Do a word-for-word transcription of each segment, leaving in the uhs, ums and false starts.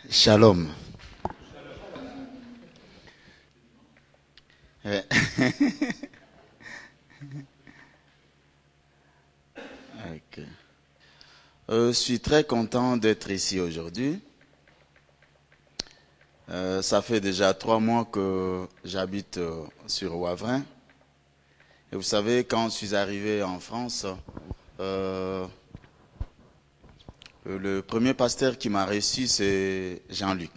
Shalom. Euh, ok. Euh, je suis très content d'être ici aujourd'hui. Euh, ça fait déjà trois mois que j'habite euh, sur Wavrin. Et vous savez, quand je suis arrivé en France, euh, le premier pasteur qui m'a reçu, c'est Jean-Luc.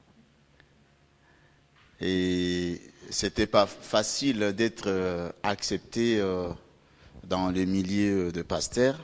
Et c'était pas facile d'être euh, accepté euh, dans le milieu de pasteurs.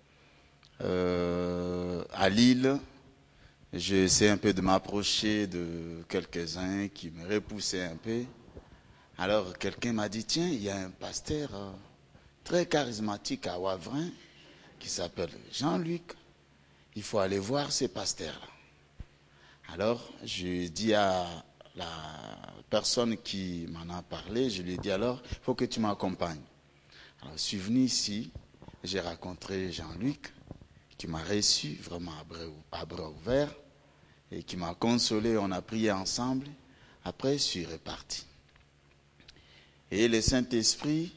Euh, à Lille, j'essaie un peu de m'approcher de quelques-uns qui me repoussaient un peu. Alors quelqu'un m'a dit, tiens, il y a un pasteur euh, très charismatique à Wavrin qui s'appelle Jean-Luc. Il faut aller voir ces pasteurs-là. Alors je dis à la personne qui m'en a parlé, je lui ai dit alors, il faut que tu m'accompagnes. Alors je suis venu ici, j'ai rencontré Jean-Luc, qui m'a reçu vraiment à bras, à bras ouverts et qui m'a consolé, on a prié ensemble. Après, je suis reparti. Et le Saint-Esprit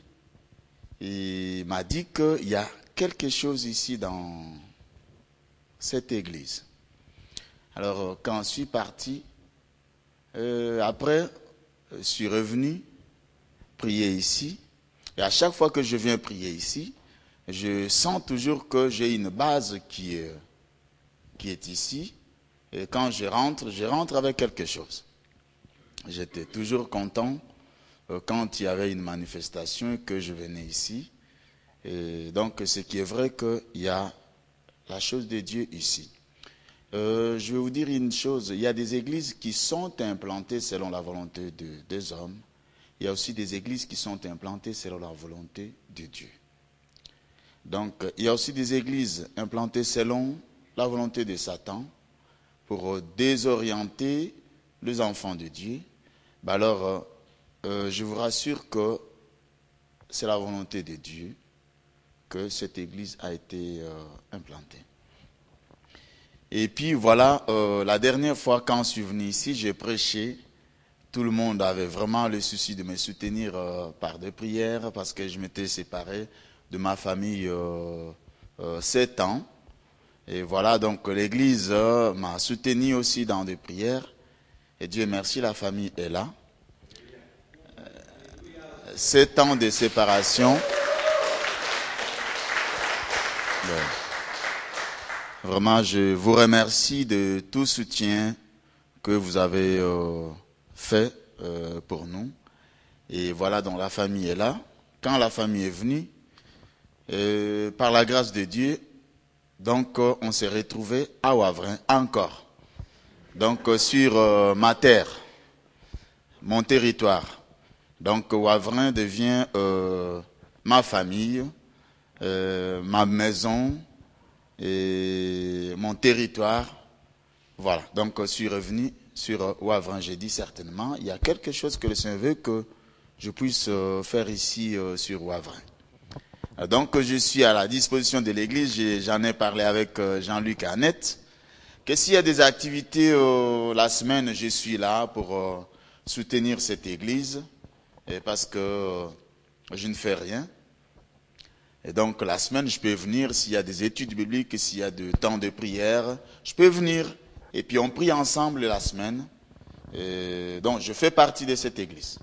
il m'a dit qu'il y a quelque chose ici dans cette église. Alors, quand je suis parti, euh, après, je suis revenu prier ici. Et à chaque fois que je viens prier ici, je sens toujours que j'ai une base qui est, qui est ici. Et quand je rentre, je rentre avec quelque chose. J'étais toujours content euh, quand il y avait une manifestation et que je venais ici. Et donc, ce qui est vrai qu'il y a la chose de Dieu ici. Euh, je vais vous dire une chose, il y a des églises qui sont implantées selon la volonté de, des hommes. Il y a aussi des églises qui sont implantées selon la volonté de Dieu. Donc, il y a aussi des églises implantées selon la volonté de Satan pour désorienter les enfants de Dieu. Ben alors, euh, je vous rassure que c'est la volonté de Dieu que cette église a été euh, implantée. Et puis voilà, euh, la dernière fois quand je suis venu ici, j'ai prêché. Tout le monde avait vraiment le souci de me soutenir euh, par des prières parce que je m'étais séparé de ma famille euh, euh, sept ans. Et voilà, donc l'église euh, m'a soutenu aussi dans des prières. Et Dieu merci, la famille est là. Euh, sept ans de séparation. Bon. Vraiment, je vous remercie de tout soutien que vous avez euh, fait euh, pour nous. Et voilà, donc la famille est là. Quand la famille est venue, euh, par la grâce de Dieu, donc euh, on s'est retrouvés à Wavrin encore. Donc euh, sur euh, ma terre, mon territoire. Donc Wavrin devient euh, ma famille, euh, ma maison et mon territoire. Voilà, donc je suis revenu sur Wavrin. J'ai dit certainement, il y a quelque chose que le Seigneur veut que je puisse faire ici sur Wavrin. Donc je suis à la disposition de l'église, j'en ai parlé avec Jean-Luc et Annette, que s'il y a des activités euh, la semaine, je suis là pour euh, soutenir cette église, et parce que euh, je ne fais rien. Et donc la semaine, je peux venir, s'il y a des études bibliques, s'il y a du temps de prière, je peux venir. Et puis on prie ensemble la semaine. Et donc je fais partie de cette église.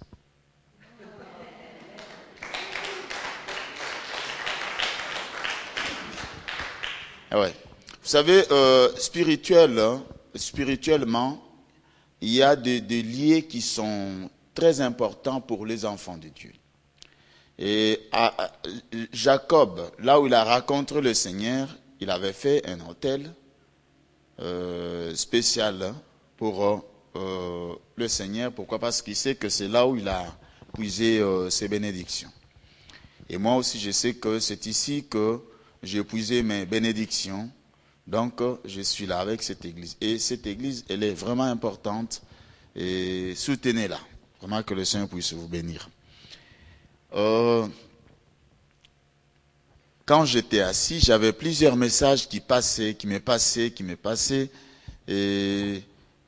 Ouais. Vous savez, euh, spirituel, spirituellement, il y a des, des liens qui sont très importants pour les enfants de Dieu. Et à, à, Jacob, là où il a rencontré le Seigneur, il avait fait un hôtel euh, spécial pour euh, le Seigneur. Pourquoi? Parce qu'il sait que c'est là où il a puisé euh, ses bénédictions. Et moi aussi, je sais que c'est ici que j'ai puisé mes bénédictions. Donc, je suis là avec cette église. Et cette église, elle est vraiment importante. Et soutenez-la. Vraiment que le Seigneur puisse vous bénir. Euh, quand j'étais assis, j'avais plusieurs messages qui passaient, qui me passaient, qui me passaient. Et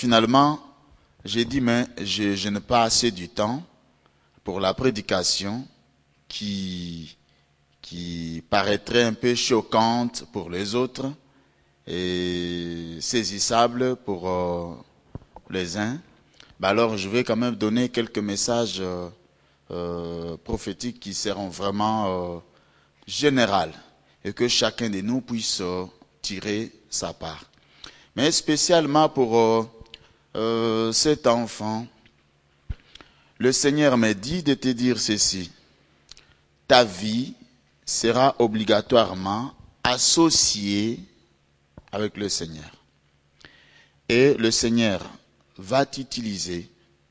finalement, j'ai dit, mais je, je n'ai pas assez du temps pour la prédication qui, qui paraîtrait un peu choquante pour les autres et saisissable pour euh, les uns. Ben alors, je vais quand même donner quelques messages euh, euh, prophétiques qui seront vraiment euh, généraux et que chacun de nous puisse euh, tirer sa part. Mais spécialement pour euh, euh, cet enfant, le Seigneur m'a dit de te dire ceci. Ta vie sera obligatoirement associée avec le Seigneur. Et le Seigneur va t'utiliser.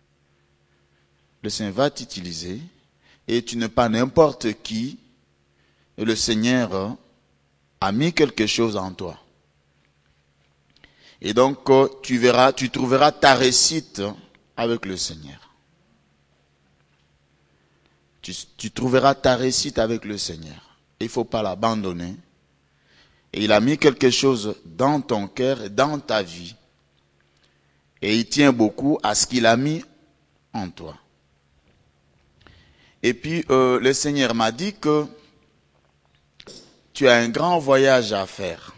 Le Seigneur va t'utiliser. Et tu n'es pas n'importe qui. Et le Seigneur a mis quelque chose en toi. Et donc, tu verras, tu trouveras ta réussite avec le Seigneur. Tu, tu trouveras ta réussite avec le Seigneur. Il ne faut pas l'abandonner. Et il a mis quelque chose dans ton cœur et dans ta vie. Et il tient beaucoup à ce qu'il a mis en toi. Et puis, euh, le Seigneur m'a dit que tu as un grand voyage à faire.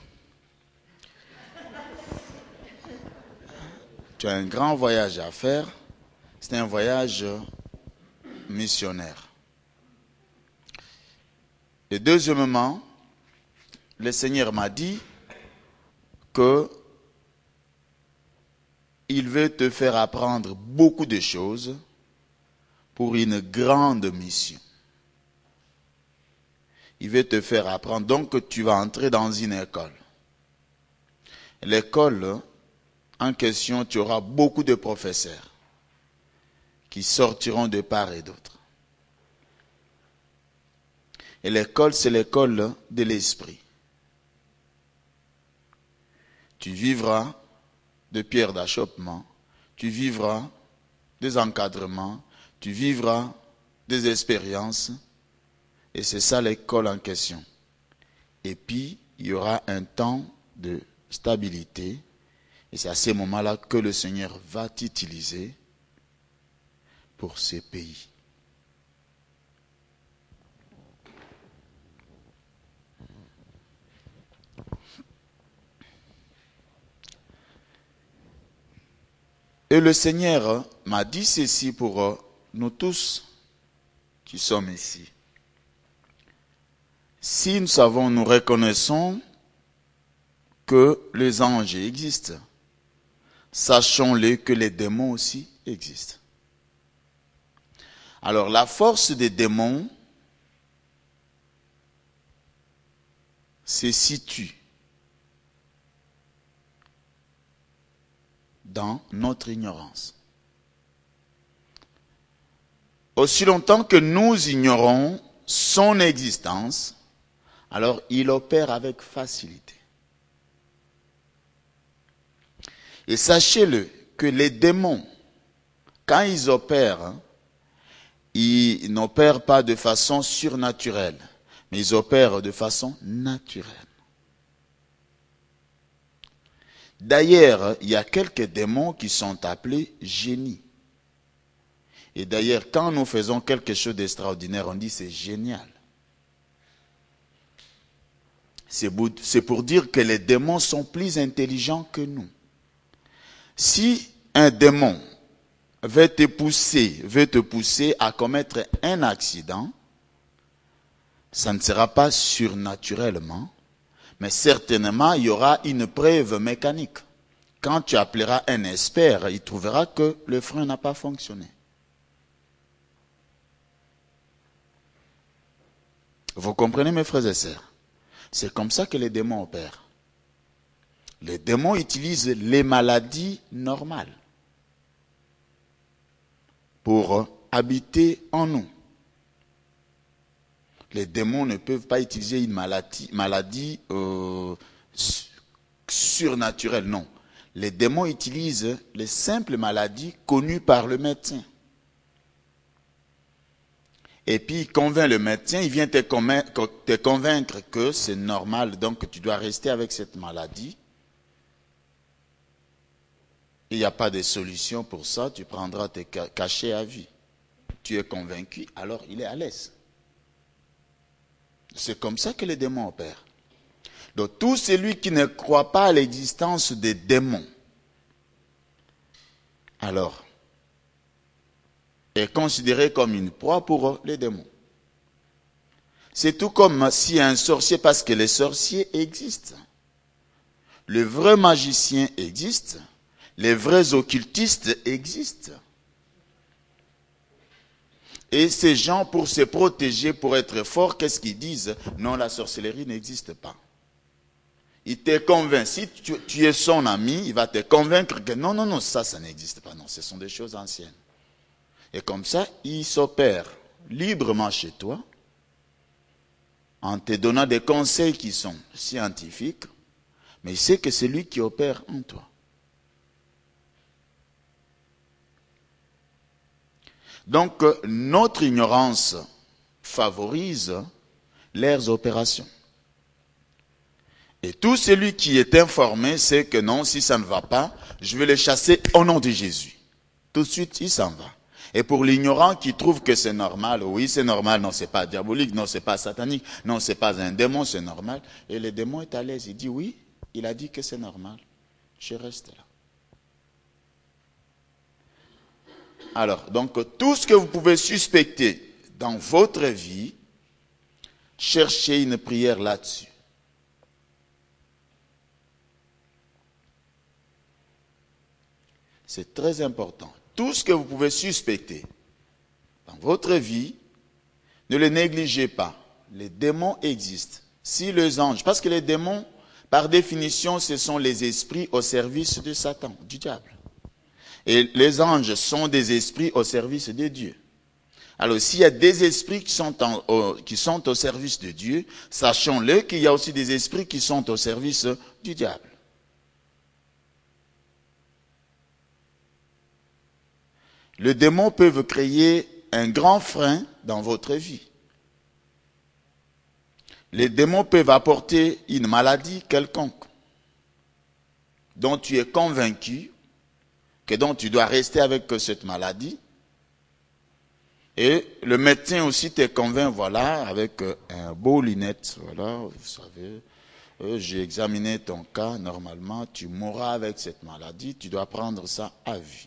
Tu as un grand voyage à faire. C'est un voyage missionnaire. Et deuxièmement, le Seigneur m'a dit que il veut te faire apprendre beaucoup de choses pour une grande mission. Il veut te faire apprendre. Donc, tu vas entrer dans une école. L'école en question, tu auras beaucoup de professeurs qui sortiront de part et d'autre. Et l'école, c'est l'école de l'esprit. Tu vivras de pierres d'achoppement, tu vivras des encadrements, tu vivras des expériences, et c'est ça l'école en question. Et puis, il y aura un temps de stabilité, et c'est à ce moment-là que le Seigneur va t'utiliser pour ces pays. Et le Seigneur m'a dit ceci pour nous tous qui sommes ici. Si nous savons, nous reconnaissons que les anges existent, sachons-le que les démons aussi existent. Alors la force des démons se situe dans notre ignorance. Aussi longtemps que nous ignorons son existence, alors il opère avec facilité. Et sachez-le que les démons, quand ils opèrent, ils n'opèrent pas de façon surnaturelle, mais ils opèrent de façon naturelle. D'ailleurs, il y a quelques démons qui sont appelés génies. Et d'ailleurs, quand nous faisons quelque chose d'extraordinaire, on dit c'est génial. C'est pour dire que les démons sont plus intelligents que nous. Si un démon veut te pousser, veut te pousser à commettre un accident, ça ne sera pas surnaturellement, mais certainement il y aura une preuve mécanique. Quand tu appelleras un expert, il trouvera que le frein n'a pas fonctionné. Vous comprenez, mes frères et sœurs? C'est comme ça que les démons opèrent. Les démons utilisent les maladies normales pour habiter en nous. Les démons ne peuvent pas utiliser une maladie, maladie euh, surnaturelle, non. Les démons utilisent les simples maladies connues par le médecin. Et puis il convainc le médecin, il vient te convaincre, te convaincre que c'est normal, donc que tu dois rester avec cette maladie. il n'y a pas de solution pour ça, tu prendras tes cachets à vie. Tu es convaincu, alors il est à l'aise. C'est comme ça que les démons opèrent. Donc tout celui qui ne croit pas à l'existence des démons, alors, est considéré comme une proie pour les démons. C'est tout comme si un sorcier, parce que les sorciers existent. Le vrai magicien existe, les vrais occultistes existent. Et ces gens, pour se protéger, pour être forts, qu'est-ce qu'ils disent? Non, la sorcellerie n'existe pas. Il te convainc. Si tu, tu es son ami, il va te convaincre que non, non, non, ça, ça n'existe pas. Non, ce sont des choses anciennes. Et comme ça, il s'opère librement chez toi, en te donnant des conseils qui sont scientifiques, mais il sait que c'est lui qui opère en toi. Donc, notre ignorance favorise leurs opérations. Et tout celui qui est informé sait que non, si ça ne va pas, je vais les chasser au nom de Jésus. Tout de suite, il s'en va. Et pour l'ignorant qui trouve que c'est normal, oui, c'est normal, non, c'est pas diabolique, non, c'est pas satanique, non, c'est pas un démon, c'est normal. Et le démon est à l'aise, il dit oui, il a dit que c'est normal. Je reste là. Alors, donc, tout ce que vous pouvez suspecter dans votre vie, cherchez une prière là-dessus. C'est très important. Tout ce que vous pouvez suspecter dans votre vie, ne le négligez pas. Les démons existent. Si les anges, parce que les démons, par définition, ce sont les esprits au service de Satan, du diable. Et les anges sont des esprits au service de Dieu. Alors, s'il y a des esprits qui sont, en, au, qui sont au service de Dieu, sachons-le qu'il y a aussi des esprits qui sont au service du diable. Les démons peuvent créer un grand frein dans votre vie. Les démons peuvent apporter une maladie quelconque dont tu es convaincu que donc tu dois rester avec cette maladie. Et le médecin aussi te convainc, voilà, avec un beau lunette, voilà, vous savez, euh, j'ai examiné ton cas, normalement, tu mourras avec cette maladie, tu dois prendre ça à vie.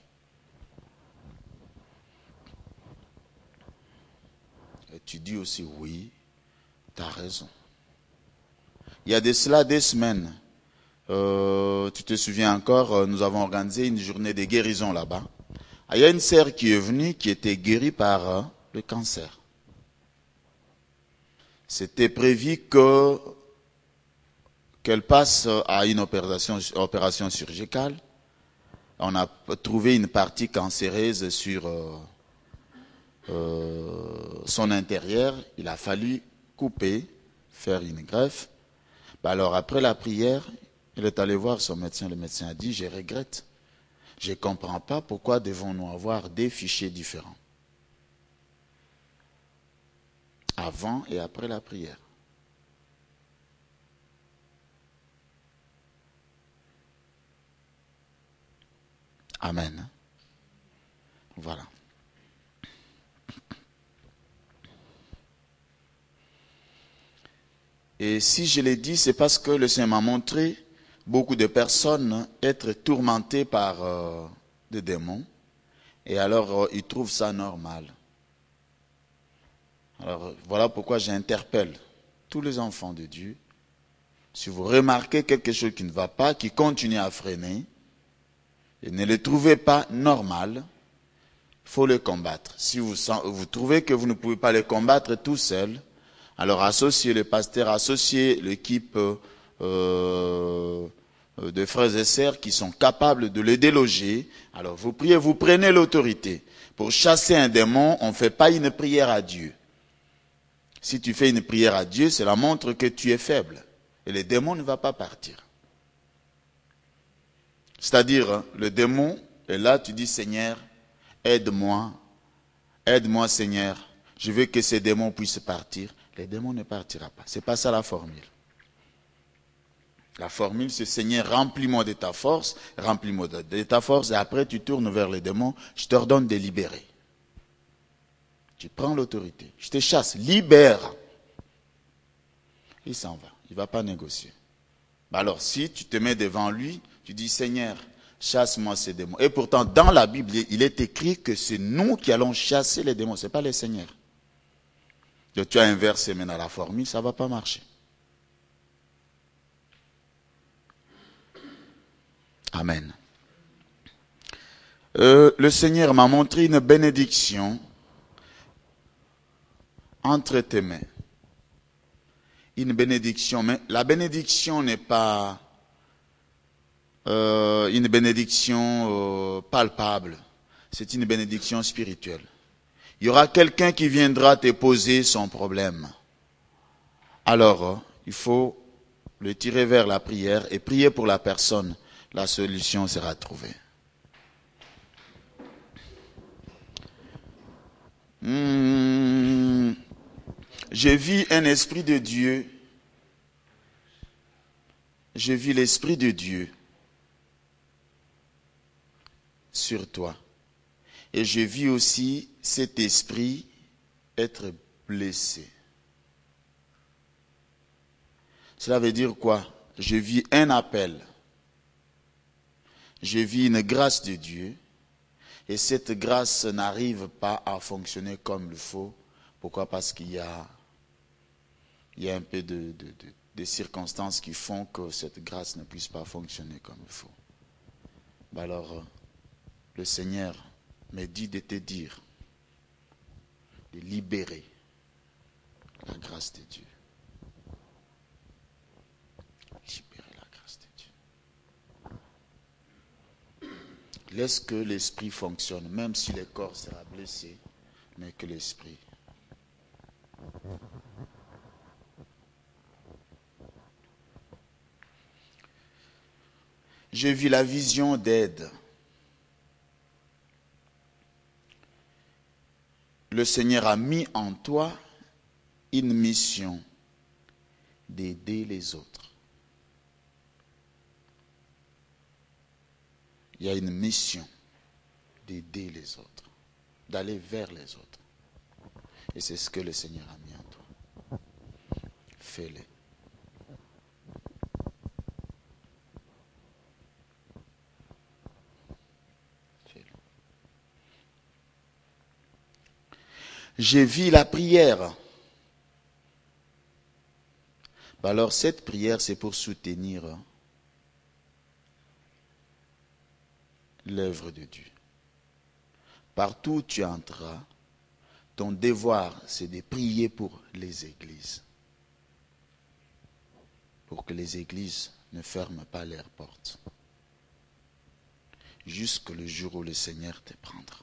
Et tu dis aussi, oui, tu as raison. Il y a de cela des semaines, euh, tu te souviens encore, nous avons organisé une journée de guérison là-bas. Il y a une sœur qui est venue, qui était guérie par euh, le cancer. C'était prévu que qu'elle passe à une opération, opération chirurgicale. On a trouvé une partie cancéreuse sur euh, euh, son intérieur. Il a fallu couper, faire une greffe. Ben alors après la prière, il est allé voir son médecin. Le médecin a dit, je regrette. Je ne comprends pas pourquoi devons-nous avoir des fichiers différents. Avant et après la prière. Amen. Voilà. Et si je l'ai dit, c'est parce que le Seigneur m'a montré beaucoup de personnes être tourmentées par euh, des démons. Et alors, euh, ils trouvent ça normal. Alors, voilà pourquoi j'interpelle tous les enfants de Dieu. Si vous remarquez quelque chose qui ne va pas, qui continue à freiner, et ne le trouvez pas normal, il faut le combattre. Si vous, vous trouvez que vous ne pouvez pas le combattre tout seul, alors associez le pasteur, associez l'équipe euh, de frères et sœurs qui sont capables de le déloger. Alors vous priez, vous prenez l'autorité. Pour chasser un démon, on ne fait pas une prière à Dieu. Si tu fais une prière à Dieu, cela montre que tu es faible. Et le démon ne va pas partir. C'est-à-dire, le démon est là, tu dis, Seigneur, aide-moi, aide-moi Seigneur, je veux que ces démons puissent partir. Les démons ne partira pas. Ce n'est pas ça la formule. La formule, c'est Seigneur, remplis-moi de ta force, remplis-moi de ta force, et après tu tournes vers les démons, je t'ordonne de libérer. Tu prends l'autorité, je te chasse, libère. Il s'en va, il ne va pas négocier. Alors si tu te mets devant lui, tu dis Seigneur, chasse-moi ces démons. Et pourtant, dans la Bible, il est écrit que c'est nous qui allons chasser les démons, ce n'est pas les seigneurs. Donc tu as inversé maintenant la formule, ça ne va pas marcher. Amen. Euh, le Seigneur m'a montré une bénédiction entre tes mains. Une bénédiction, mais la bénédiction n'est pas euh, une bénédiction euh, palpable. C'est une bénédiction spirituelle. Il y aura quelqu'un qui viendra te poser son problème. Alors, il faut le tirer vers la prière et prier pour la personne. La solution sera trouvée. Hmm. Je vis un esprit de Dieu. Je vis l'esprit de Dieu sur toi. Et je vis aussi cet esprit être blessé. Cela veut dire quoi? Je vis un appel. Je vis une grâce de Dieu. Et cette grâce n'arrive pas à fonctionner comme il faut. Pourquoi? Parce qu'il y a, il y a un peu de, de, de, de circonstances qui font que cette grâce ne puisse pas fonctionner comme il faut. Alors, le Seigneur me dit de te dire, de libérer la grâce de Dieu. Libérer la grâce de Dieu. Laisse que l'esprit fonctionne, même si le corps sera blessé, mais que l'esprit. Je vis la vision d'aide. Le Seigneur a mis en toi une mission d'aider les autres. Il y a une mission d'aider les autres, d'aller vers les autres. Et c'est ce que le Seigneur a mis en toi. Fais-le. Fais-le. Je vis la prière. Alors cette prière, c'est pour soutenir l'œuvre de Dieu. Partout où tu entreras, ton devoir, c'est de prier pour les églises. Pour que les églises ne ferment pas leurs portes. Jusque le jour où le Seigneur te prendra.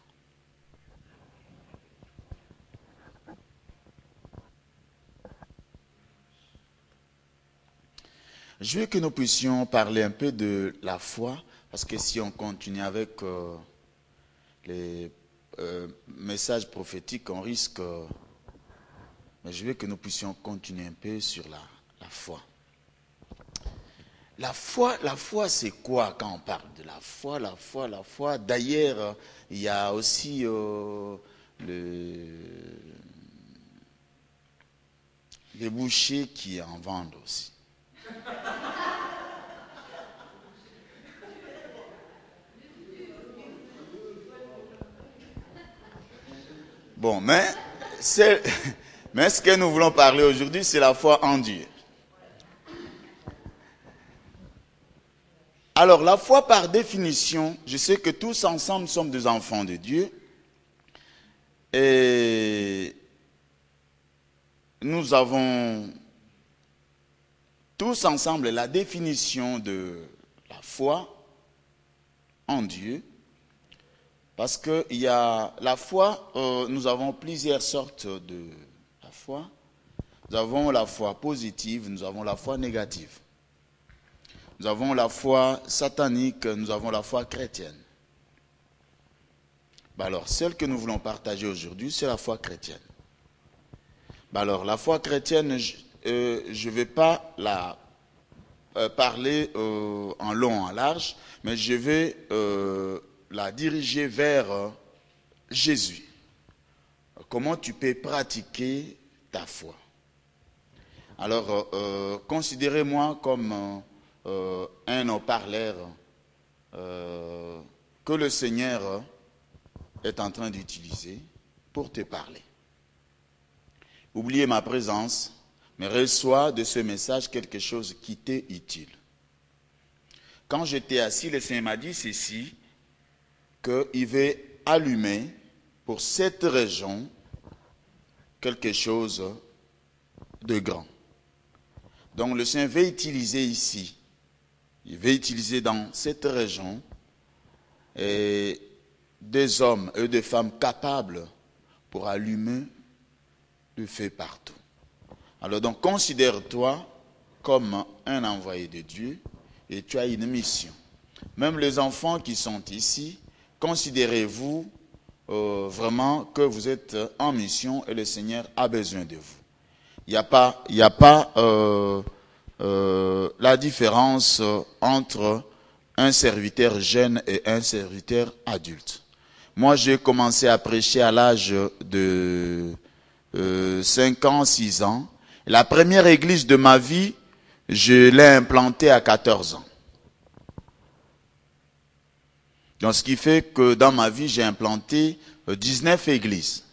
Je veux que nous puissions parler un peu de la foi, parce que si on continue avec euh, les euh, messages prophétiques, on risque... Euh, mais je veux que nous puissions continuer un peu sur la, la foi. La foi, la foi, c'est quoi quand on parle de la foi, la foi, la foi? D'ailleurs, il y a aussi euh, le, les bouchers qui en vendent aussi. Bon, mais, mais ce que nous voulons parler aujourd'hui, c'est la foi en Dieu. Alors, la foi par définition, je sais que tous ensemble sommes des enfants de Dieu. Et nous avons tous ensemble la définition de la foi en Dieu. Parce que il y a la foi, euh, nous avons plusieurs sortes de la foi. Nous avons la foi positive, nous avons la foi négative. Nous avons la foi satanique, nous avons la foi chrétienne. Ben alors, celle que nous voulons partager aujourd'hui, c'est la foi chrétienne. Ben alors, la foi chrétienne, je ne euh, vais pas la euh, parler euh, en long, en large, mais je vais euh, la diriger vers euh, Jésus. Comment tu peux pratiquer ta foi? Alors, euh, euh, considérez-moi comme euh, euh, un haut-parleur euh, que le Seigneur est en train d'utiliser pour te parler. Oubliez ma présence, mais reçois de ce message quelque chose qui t'est utile. Quand j'étais assis, le Seigneur m'a dit ceci, qu'il veut allumer pour cette région quelque chose de grand. Donc le Seigneur veut utiliser ici, il veut utiliser dans cette région et des hommes et des femmes capables pour allumer le feu partout. Alors donc considère-toi comme un envoyé de Dieu et tu as une mission. Même les enfants qui sont ici, considérez-vous euh, vraiment que vous êtes en mission et le Seigneur a besoin de vous. Il n'y a pas, il n'y a pas euh, euh, la différence entre un serviteur jeune et un serviteur adulte. Moi, j'ai commencé à prêcher à l'âge de euh, cinq ans, six ans. La première église de ma vie, je l'ai implantée à quatorze ans. Donc, ce qui fait que dans ma vie, j'ai implanté dix-neuf églises.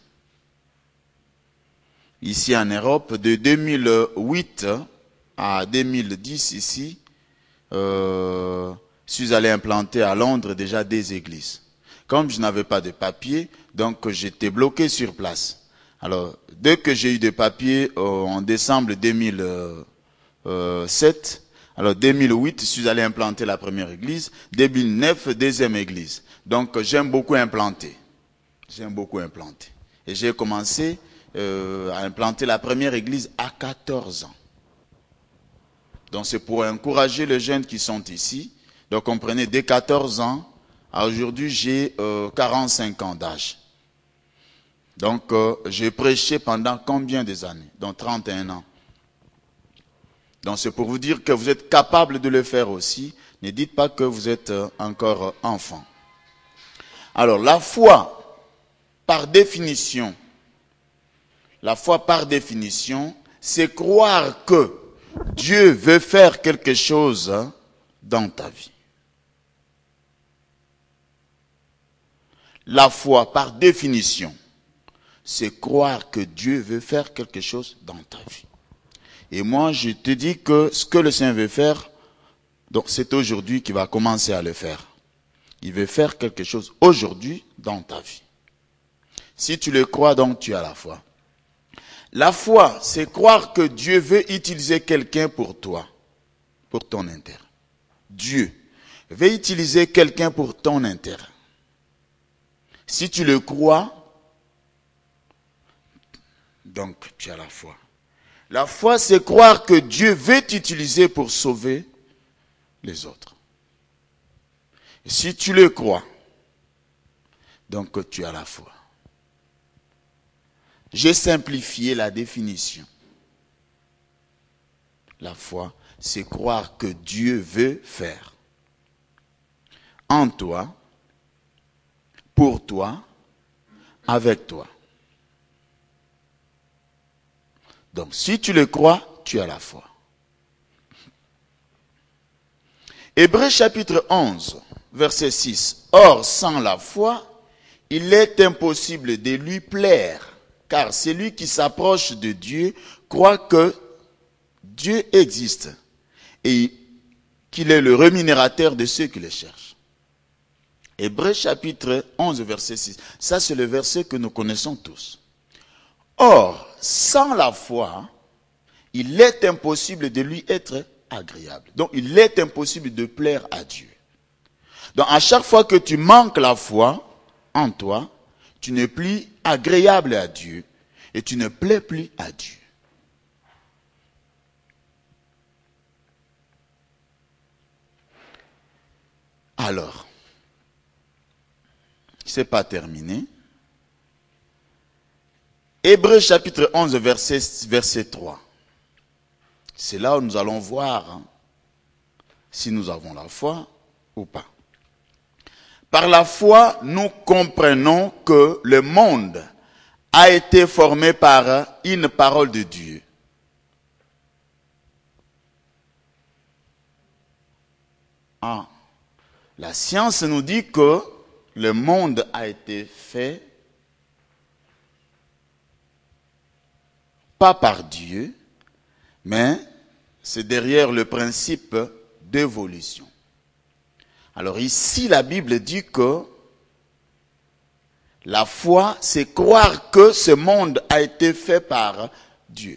Ici en Europe, de deux mille huit à deux mille dix ici, euh, je suis allé implanter à Londres déjà des églises. Comme je n'avais pas de papier, donc j'étais bloqué sur place. Alors, dès que j'ai eu des papiers euh, en décembre deux mille sept, alors deux mille huit, je suis allé implanter la première église, deux mille neuf, deuxième église. Donc j'aime beaucoup implanter. J'aime beaucoup implanter. Et j'ai commencé euh, à implanter la première église à quatorze ans. Donc c'est pour encourager les jeunes qui sont ici. Donc comprenez, dès quatorze ans, à aujourd'hui j'ai euh, quarante-cinq ans d'âge. Donc euh, j'ai prêché pendant combien des années? Donc trente et un ans. Donc c'est pour vous dire que vous êtes capable de le faire aussi. Ne dites pas que vous êtes euh, encore euh, enfant. Alors la foi, par définition, la foi par définition, c'est croire que Dieu veut faire quelque chose dans ta vie. La foi, par définition, c'est croire que Dieu veut faire quelque chose dans ta vie. Et moi, je te dis que ce que le Seigneur veut faire, donc c'est aujourd'hui qu'il va commencer à le faire. Il veut faire quelque chose aujourd'hui dans ta vie. Si tu le crois, donc tu as la foi. La foi, c'est croire que Dieu veut utiliser quelqu'un pour toi, pour ton intérêt. Dieu veut utiliser quelqu'un pour ton intérêt. Si tu le crois, donc tu as la foi. La foi, c'est croire que Dieu veut t'utiliser pour sauver les autres. Et si tu le crois, donc tu as la foi. J'ai simplifié la définition. La foi, c'est croire que Dieu veut faire en toi, pour toi, avec toi. Donc, si tu le crois, tu as la foi. Hébreux chapitre onze, verset six. Or, sans la foi, il est impossible de lui plaire. Car celui qui s'approche de Dieu croit que Dieu existe et qu'il est le rémunérateur de ceux qui le cherchent. Hébreux chapitre onze, verset six. Ça, c'est le verset que nous connaissons tous. Or, sans la foi, il est impossible de lui être agréable. Donc, il est impossible de plaire à Dieu. Donc, à chaque fois que tu manques la foi en toi, tu n'es plus agréable à Dieu et tu ne plais plus à Dieu. Alors, ce n'est pas terminé. Hébreux chapitre onze, verset, verset trois. C'est là où nous allons voir hein, si nous avons la foi ou pas. Par la foi, nous comprenons que le monde a été formé par une parole de Dieu. Ah, la science nous dit que le monde a été fait pas par Dieu, mais c'est derrière le principe d'évolution. Alors ici, la Bible dit que la foi, c'est croire que ce monde a été fait par Dieu.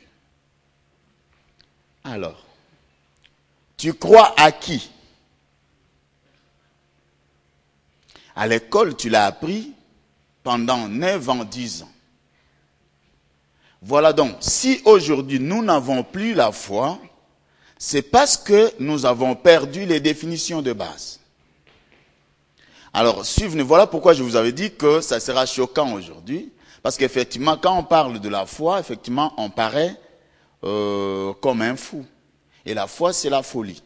Alors, tu crois à qui? À l'école, tu l'as appris pendant neuf ans, dix ans. Voilà donc, si aujourd'hui nous n'avons plus la foi, c'est parce que nous avons perdu les définitions de base. Alors, suivez-nous, voilà pourquoi je vous avais dit que ça sera choquant aujourd'hui, parce qu'effectivement, quand on parle de la foi, effectivement, on paraît euh, comme un fou. Et la foi, c'est la folie.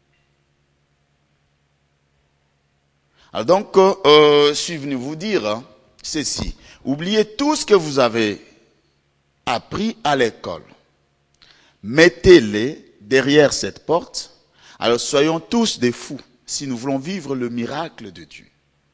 Alors donc, euh, suivez-nous vous dire hein, ceci. Oubliez tout ce que vous avez appris à l'école. Mettez-les derrière cette porte. Alors soyons tous des fous si nous voulons vivre le miracle de Dieu.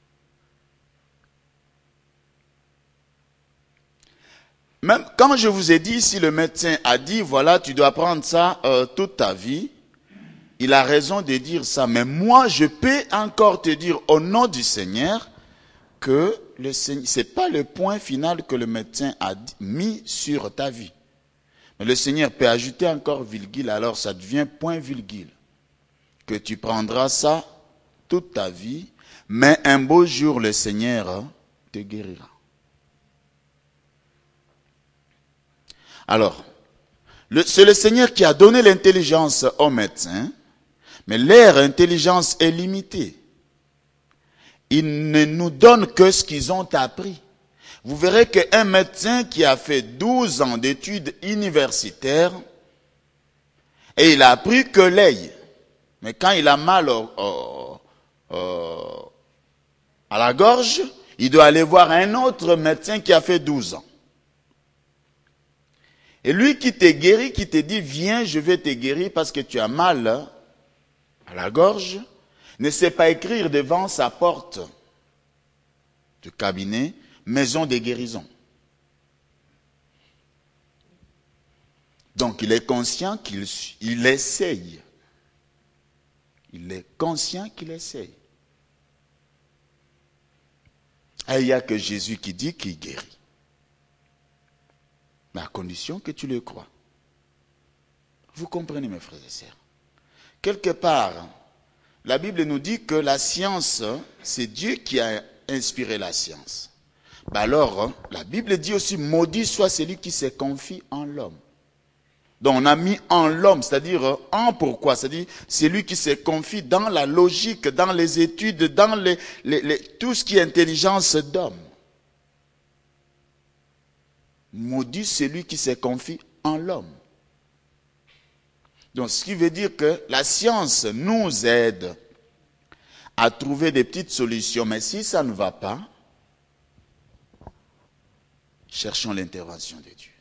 Même quand je vous ai dit, si le médecin a dit, voilà, tu dois prendre ça euh, toute ta vie, il a raison de dire ça. Mais moi, je peux encore te dire au nom du Seigneur que ce n'est pas le point final que le médecin a mis sur ta vie. Mais le Seigneur peut ajouter encore virgule, alors ça devient point virgule. Que tu prendras ça toute ta vie, mais un beau jour, le Seigneur te guérira. Alors, c'est le Seigneur qui a donné l'intelligence aux médecins, mais leur intelligence est limitée. Ils ne nous donnent que ce qu'ils ont appris. Vous verrez qu'un médecin qui a fait douze ans d'études universitaires, et il a appris que l'œil, mais quand il a mal au, au, au, à la gorge, il doit aller voir un autre médecin qui a fait douze ans. Et lui qui te guérit, qui te dit, viens, je vais te guérir parce que tu as mal à la gorge, ne sait pas écrire devant sa porte de cabinet, maison de guérison. Donc il est conscient qu'il il essaye. Il est conscient qu'il essaye. Et il n'y a que Jésus qui dit qu'il guérit. Mais à condition que tu le crois. Vous comprenez, mes frères et sœurs? Quelque part, la Bible nous dit que la science, c'est Dieu qui a inspiré la science. Ben alors, la Bible dit aussi, maudit soit celui qui se confie en l'homme. Donc on a mis en l'homme, c'est-à-dire en pourquoi? C'est-à-dire celui qui se confie dans la logique, dans les études, dans les, les, les, tout ce qui est intelligence d'homme. Maudit celui qui se confie en l'homme. Donc ce qui veut dire que la science nous aide à trouver des petites solutions, mais si ça ne va pas, cherchons l'intervention de Dieu.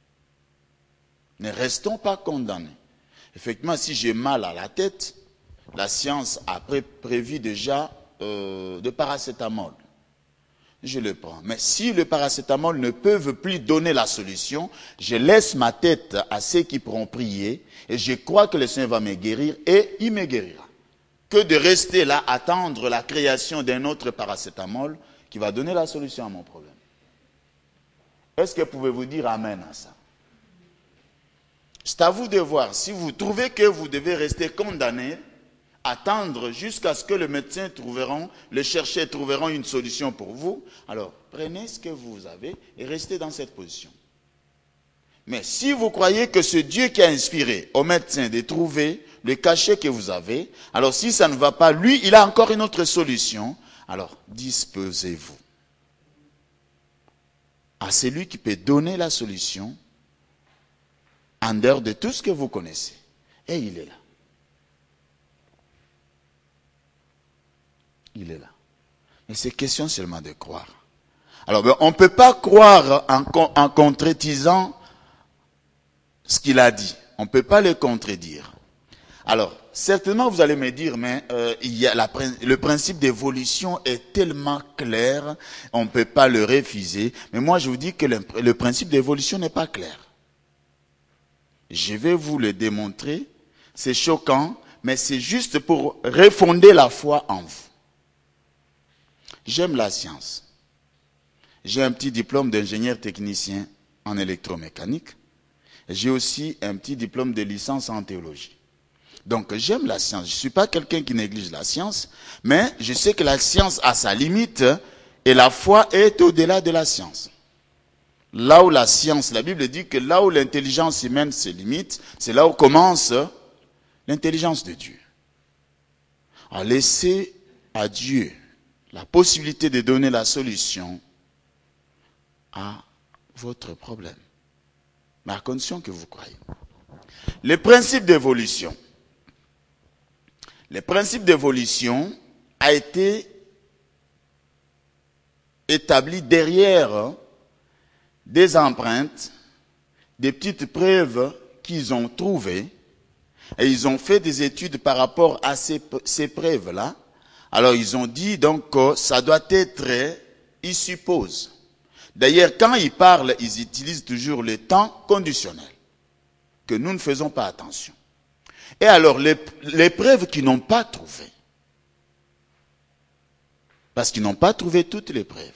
Ne restons pas condamnés. Effectivement, si j'ai mal à la tête, la science a pré prévu déjà euh, de paracétamol. Je le prends. Mais si le paracétamol ne peut plus donner la solution, je laisse ma tête à ceux qui pourront prier et je crois que le Seigneur va me guérir et il me guérira. Que de rester là, attendre la création d'un autre paracétamol qui va donner la solution à mon problème. Est-ce que pouvez-vous dire amen à ça? C'est à vous de voir. Si vous trouvez que vous devez rester condamné, attendre jusqu'à ce que le médecin trouveront, le chercheur trouveront une solution pour vous, alors prenez ce que vous avez et restez dans cette position. Mais si vous croyez que c'est Dieu qui a inspiré au médecin de trouver le cachet que vous avez, alors si ça ne va pas, lui, il a encore une autre solution, alors disposez-vous à celui qui peut donner la solution en dehors de tout ce que vous connaissez. Et il est là. Il est là. Et c'est question seulement de croire. Alors, ben, on ne peut pas croire en, en contredisant ce qu'il a dit. On ne peut pas le contredire. Alors, certainement, vous allez me dire, mais euh, il y a la, le principe d'évolution est tellement clair, on ne peut pas le refuser. Mais moi, je vous dis que le, le principe d'évolution n'est pas clair. Je vais vous le démontrer. C'est choquant, mais c'est juste pour refonder la foi en vous. J'aime la science. J'ai un petit diplôme d'ingénieur technicien en électromécanique. J'ai aussi un petit diplôme de licence en théologie. Donc j'aime la science. Je ne suis pas quelqu'un qui néglige la science, mais je sais que la science a sa limite et la foi est au-delà de la science. Là où la science, la Bible dit que là où l'intelligence humaine se limite, c'est là où commence l'intelligence de Dieu. Alors laissez à Dieu la possibilité de donner la solution à votre problème. Mais à condition que vous croyez. Les principes d'évolution. Le principe d'évolution a été établi derrière des empreintes, des petites preuves qu'ils ont trouvées, et ils ont fait des études par rapport à ces, ces preuves-là. Alors ils ont dit donc que ça doit être, ils supposent. D'ailleurs, quand ils parlent, ils utilisent toujours le temps conditionnel, que nous ne faisons pas attention. Et alors, les, les preuves qu'ils n'ont pas trouvées, parce qu'ils n'ont pas trouvé toutes les preuves.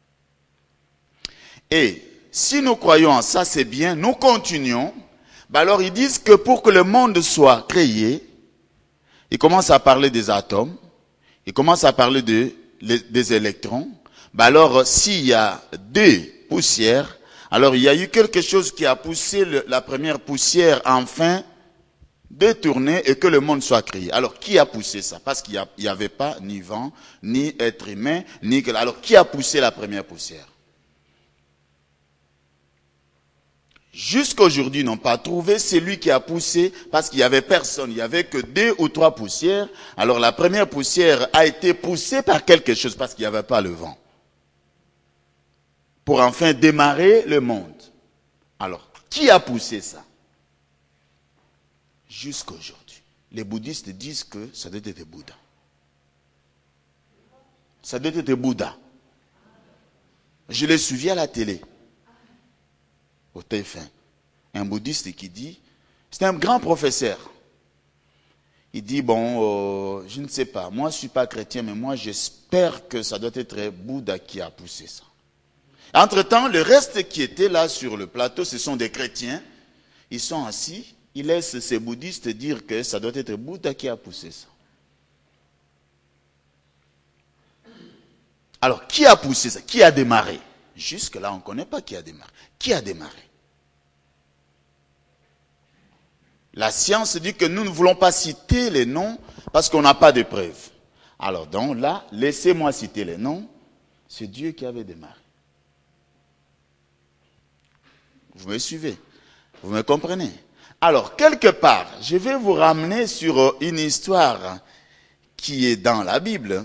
Et si nous croyons en ça, c'est bien, nous continuons, ben alors ils disent que pour que le monde soit créé, ils commencent à parler des atomes, ils commencent à parler de, les, des électrons. Ben alors, s'il y a deux poussières, alors il y a eu quelque chose qui a poussé le, la première poussière enfin de tourner et que le monde soit créé. Alors, qui a poussé ça? Parce qu'il n'y avait pas ni vent, ni être humain, ni... Alors, qui a poussé la première poussière? Jusqu'à aujourd'hui, ils n'ont pas trouvé celui qui a poussé, parce qu'il n'y avait personne, il n'y avait que deux ou trois poussières. Alors, la première poussière a été poussée par quelque chose, parce qu'il n'y avait pas le vent. Pour enfin démarrer le monde. Alors, qui a poussé ça? Jusqu'à aujourd'hui. Les bouddhistes disent que ça doit être Bouddha. Ça doit être Bouddha. Je l'ai suivi à la télé. Au T F un. Un bouddhiste qui dit, c'est un grand professeur. Il dit, bon, euh, je ne sais pas, moi je ne suis pas chrétien, mais moi j'espère que ça doit être Bouddha qui a poussé ça. Entre-temps, le reste qui était là sur le plateau, ce sont des chrétiens. Ils sont assis. Il laisse ces bouddhistes dire que ça doit être Bouddha qui a poussé ça. Alors, qui a poussé ça? Qui a démarré? Jusque-là, on ne connaît pas qui a démarré. Qui a démarré? La science dit que nous ne voulons pas citer les noms parce qu'on n'a pas de preuves. Alors, donc là, laissez-moi citer les noms. C'est Dieu qui avait démarré. Vous me suivez? Vous me comprenez? Alors, quelque part, je vais vous ramener sur une histoire qui est dans la Bible,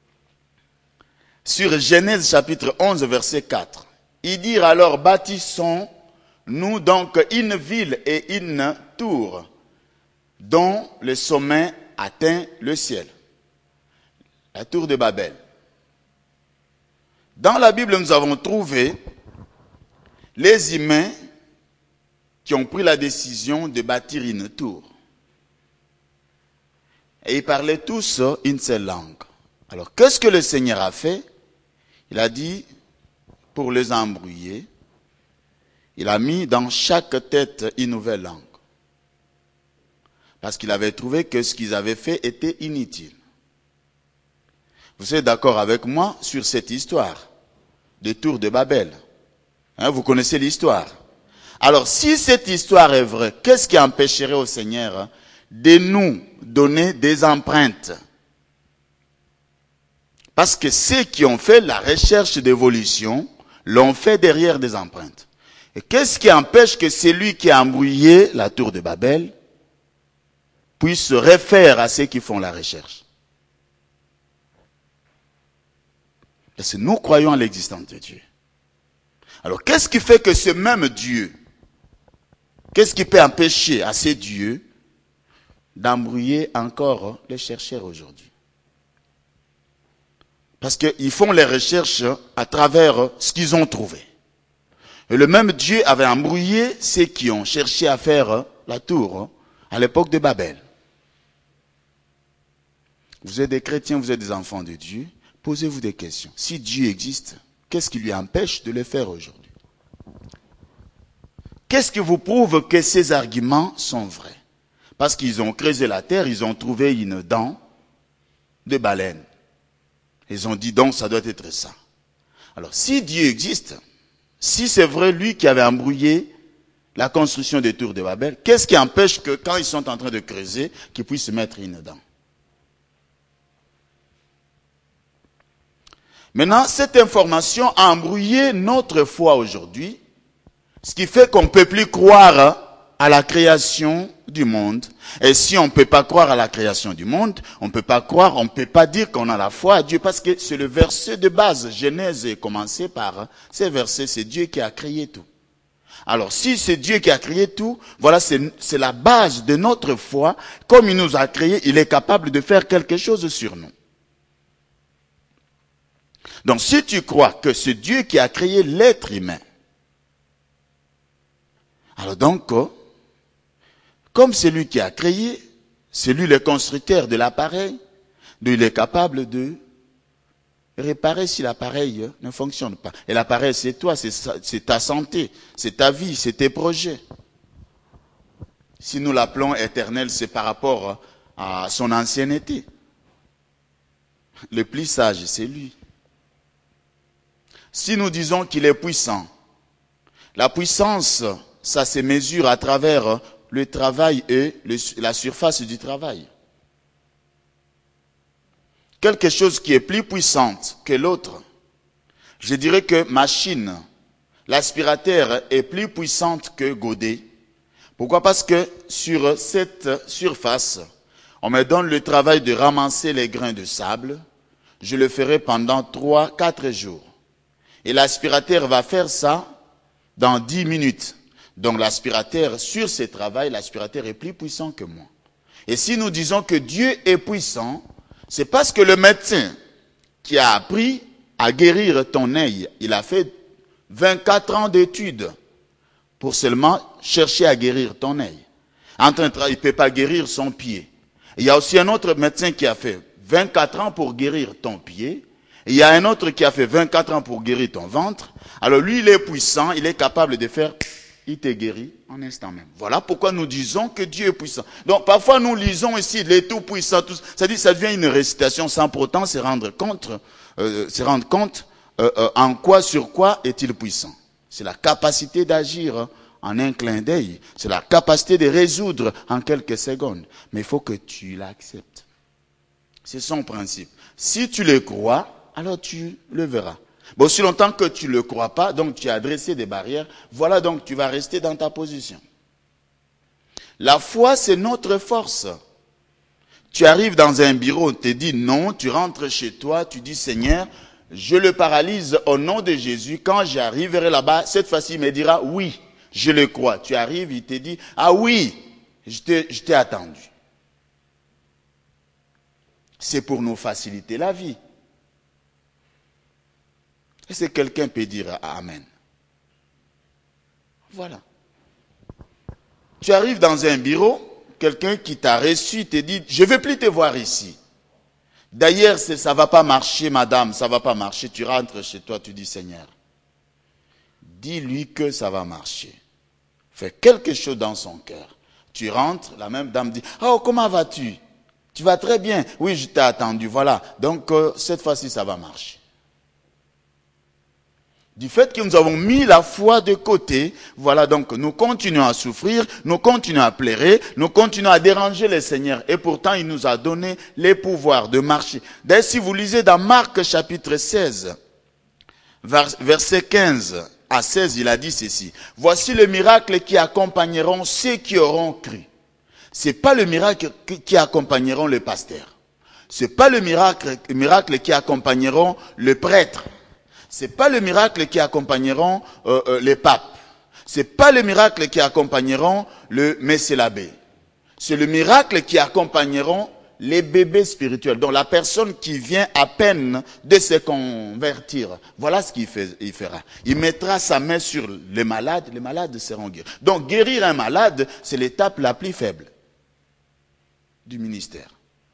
sur Genèse chapitre onze, verset quatre. Il dit alors, bâtissons-nous donc une ville et une tour, dont le sommet atteint le ciel. La tour de Babel. Dans la Bible, nous avons trouvé les humains qui ont pris la décision de bâtir une tour. Et ils parlaient tous une seule langue. Alors, qu'est-ce que le Seigneur a fait? Il a dit, pour les embrouiller, il a mis dans chaque tête une nouvelle langue. Parce qu'il avait trouvé que ce qu'ils avaient fait était inutile. Vous êtes d'accord avec moi sur cette histoire de tour de Babel? Hein, vous connaissez l'histoire. Alors, si cette histoire est vraie, qu'est-ce qui empêcherait au Seigneur de nous donner des empreintes? Parce que ceux qui ont fait la recherche d'évolution l'ont fait derrière des empreintes. Et qu'est-ce qui empêche que celui qui a embrouillé la tour de Babel puisse se référer à ceux qui font la recherche? Parce que nous croyons à l'existence de Dieu. Alors, qu'est-ce qui fait que ce même Dieu, qu'est-ce qui peut empêcher à ces dieux d'embrouiller encore les chercheurs aujourd'hui? Parce qu'ils font les recherches à travers ce qu'ils ont trouvé. Et le même Dieu avait embrouillé ceux qui ont cherché à faire la tour à l'époque de Babel. Vous êtes des chrétiens, vous êtes des enfants de Dieu. Posez-vous des questions. Si Dieu existe, qu'est-ce qui lui empêche de le faire aujourd'hui? Qu'est-ce qui vous prouve que ces arguments sont vrais? Parce qu'ils ont creusé la terre, ils ont trouvé une dent de baleine. Ils ont dit donc ça doit être ça. Alors si Dieu existe, si c'est vrai lui qui avait embrouillé la construction des tours de Babel, qu'est-ce qui empêche que quand ils sont en train de creuser, qu'ils puissent mettre une dent? Maintenant, cette information a embrouillé notre foi aujourd'hui, ce qui fait qu'on ne peut plus croire à la création du monde. Et si on ne peut pas croire à la création du monde, on ne peut pas croire, on ne peut pas dire qu'on a la foi à Dieu, parce que c'est le verset de base. Genèse est commencé par ces versets, c'est Dieu qui a créé tout. Alors, si c'est Dieu qui a créé tout, voilà, c'est, c'est la base de notre foi. Comme il nous a créés, il est capable de faire quelque chose sur nous. Donc, si tu crois que c'est Dieu qui a créé l'être humain, alors donc, comme c'est lui qui a créé, c'est lui le constructeur de l'appareil, donc il est capable de réparer si l'appareil ne fonctionne pas. Et l'appareil, c'est toi, c'est, c'est ta santé, c'est ta vie, c'est tes projets. Si nous l'appelons éternel, c'est par rapport à son ancienneté. Le plus sage, c'est lui. Si nous disons qu'il est puissant, la puissance, ça se mesure à travers le travail et le, la surface du travail. Quelque chose qui est plus puissante que l'autre, je dirais que machine, l'aspirateur est plus puissante que godet. Pourquoi? Parce que sur cette surface, on me donne le travail de ramasser les grains de sable, je le ferai pendant trois, quatre jours. Et l'aspirateur va faire ça dans dix minutes. Donc l'aspirateur, sur ce travail, l'aspirateur est plus puissant que moi. Et si nous disons que Dieu est puissant, c'est parce que le médecin qui a appris à guérir ton œil, il a fait vingt-quatre ans d'études pour seulement chercher à guérir ton œil. En train de, il ne peut pas guérir son pied. Il y a aussi un autre médecin qui a fait vingt-quatre ans pour guérir ton pied. Il y a un autre qui a fait vingt-quatre ans pour guérir ton ventre. Alors lui, il est puissant, il est capable de faire, il te guérit en instant même. Voilà pourquoi nous disons que Dieu est puissant. Donc parfois nous lisons ici, il est tout puissant, tout, ça dit, ça devient une récitation sans pour autant se rendre compte, euh, se rendre compte euh, euh, en quoi, sur quoi est-il puissant. C'est la capacité d'agir en un clin d'œil. C'est la capacité de résoudre en quelques secondes. Mais il faut que tu l'acceptes. C'est son principe. Si tu le crois, alors tu le verras. Bon, si longtemps que tu ne le crois pas, donc tu as dressé des barrières, voilà donc tu vas rester dans ta position. La foi, c'est notre force. Tu arrives dans un bureau, on te dit non, tu rentres chez toi, tu dis Seigneur, je le paralyse au nom de Jésus. Quand j'arriverai là-bas, cette fois-ci, il me dira oui, je le crois. Tu arrives, il te dit ah oui, je t'ai, je t'ai attendu. C'est pour nous faciliter la vie. Est-ce que quelqu'un peut dire Amen? Voilà. Tu arrives dans un bureau, quelqu'un qui t'a reçu te dit, je ne veux plus te voir ici. D'ailleurs, ça ne va pas marcher, madame, ça ne va pas marcher. Tu rentres chez toi, tu dis, Seigneur, dis-lui que ça va marcher. Fais quelque chose dans son cœur. Tu rentres, la même dame dit, oh, comment vas-tu? Tu vas très bien. Oui, je t'ai attendu, voilà. Donc, euh, cette fois-ci, ça va marcher. Du fait que nous avons mis la foi de côté, voilà donc nous continuons à souffrir, nous continuons à pleurer, nous continuons à déranger le Seigneur. Et pourtant, il nous a donné les pouvoirs de marcher. D'ailleurs, si vous lisez dans Marc chapitre seize, verset quinze à seize, il a dit ceci. Voici le miracle qui accompagneront ceux qui auront cru. Ce n'est pas le miracle qui accompagneront les pasteurs. Ce n'est pas le miracle, le miracle qui accompagneront le prêtre. Ce n'est pas le miracle qui accompagneront euh, euh, les papes. Ce n'est pas le miracle qui accompagneront le messie l'abbé. C'est le miracle qui accompagneront les bébés spirituels, donc la personne qui vient à peine de se convertir. Voilà ce qu'il fait, il fera. Il mettra sa main sur les malades, les malades seront guéris. Donc guérir un malade, c'est l'étape la plus faible du ministère.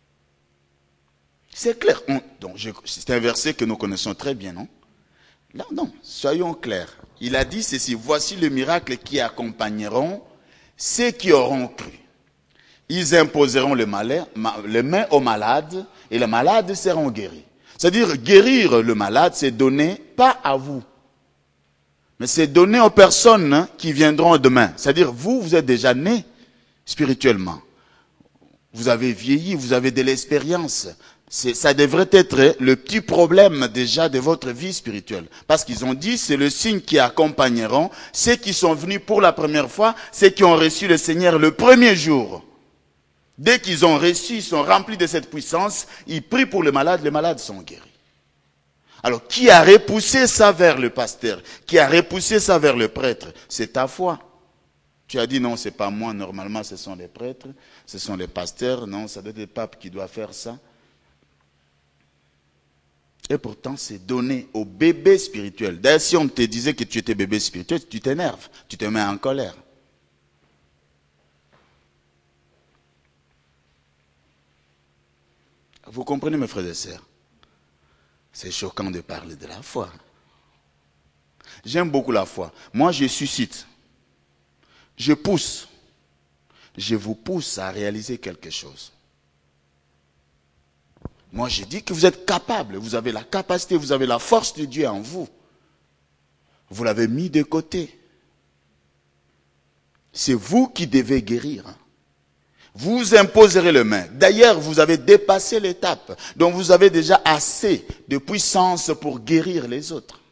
C'est clair. On, donc c'est un verset que nous connaissons très bien, non? Là, non, soyons clairs. Il a dit ceci, voici le miracle qui accompagneront ceux qui auront cru. Ils imposeront les, malais, les mains aux malades et les malades seront guéris. C'est-à-dire, guérir le malade, c'est donner, pas à vous, mais c'est donner aux personnes qui viendront demain. C'est-à-dire, vous, vous êtes déjà nés spirituellement. Vous avez vieilli, vous avez de l'expérience. C'est, ça devrait être le petit problème déjà de votre vie spirituelle. Parce qu'ils ont dit, c'est le signe qui accompagneront ceux qui sont venus pour la première fois, ceux qui ont reçu le Seigneur le premier jour. Dès qu'ils ont reçu, ils sont remplis de cette puissance, ils prient pour les malades, les malades sont guéris. Alors, qui a repoussé ça vers le pasteur? Qui a repoussé ça vers le prêtre? C'est ta foi. Tu as dit non, c'est pas moi, normalement ce sont les prêtres, ce sont les pasteurs, non, ça doit être le pape qui doit faire ça. Et pourtant, c'est donné au bébé spirituel. D'ailleurs, si on te disait que tu étais bébé spirituel, tu t'énerves, tu te mets en colère. Vous comprenez, mes frères et sœurs? C'est choquant de parler de la foi. J'aime beaucoup la foi. Moi, je suscite. Je pousse. Je vous pousse à réaliser quelque chose. Moi, je dis que vous êtes capable. Vous avez la capacité, vous avez la force de Dieu en vous. Vous l'avez mis de côté. C'est vous qui devez guérir. Vous imposerez les mains. D'ailleurs, vous avez dépassé l'étape. Donc, vous avez déjà assez de puissance pour guérir les autres.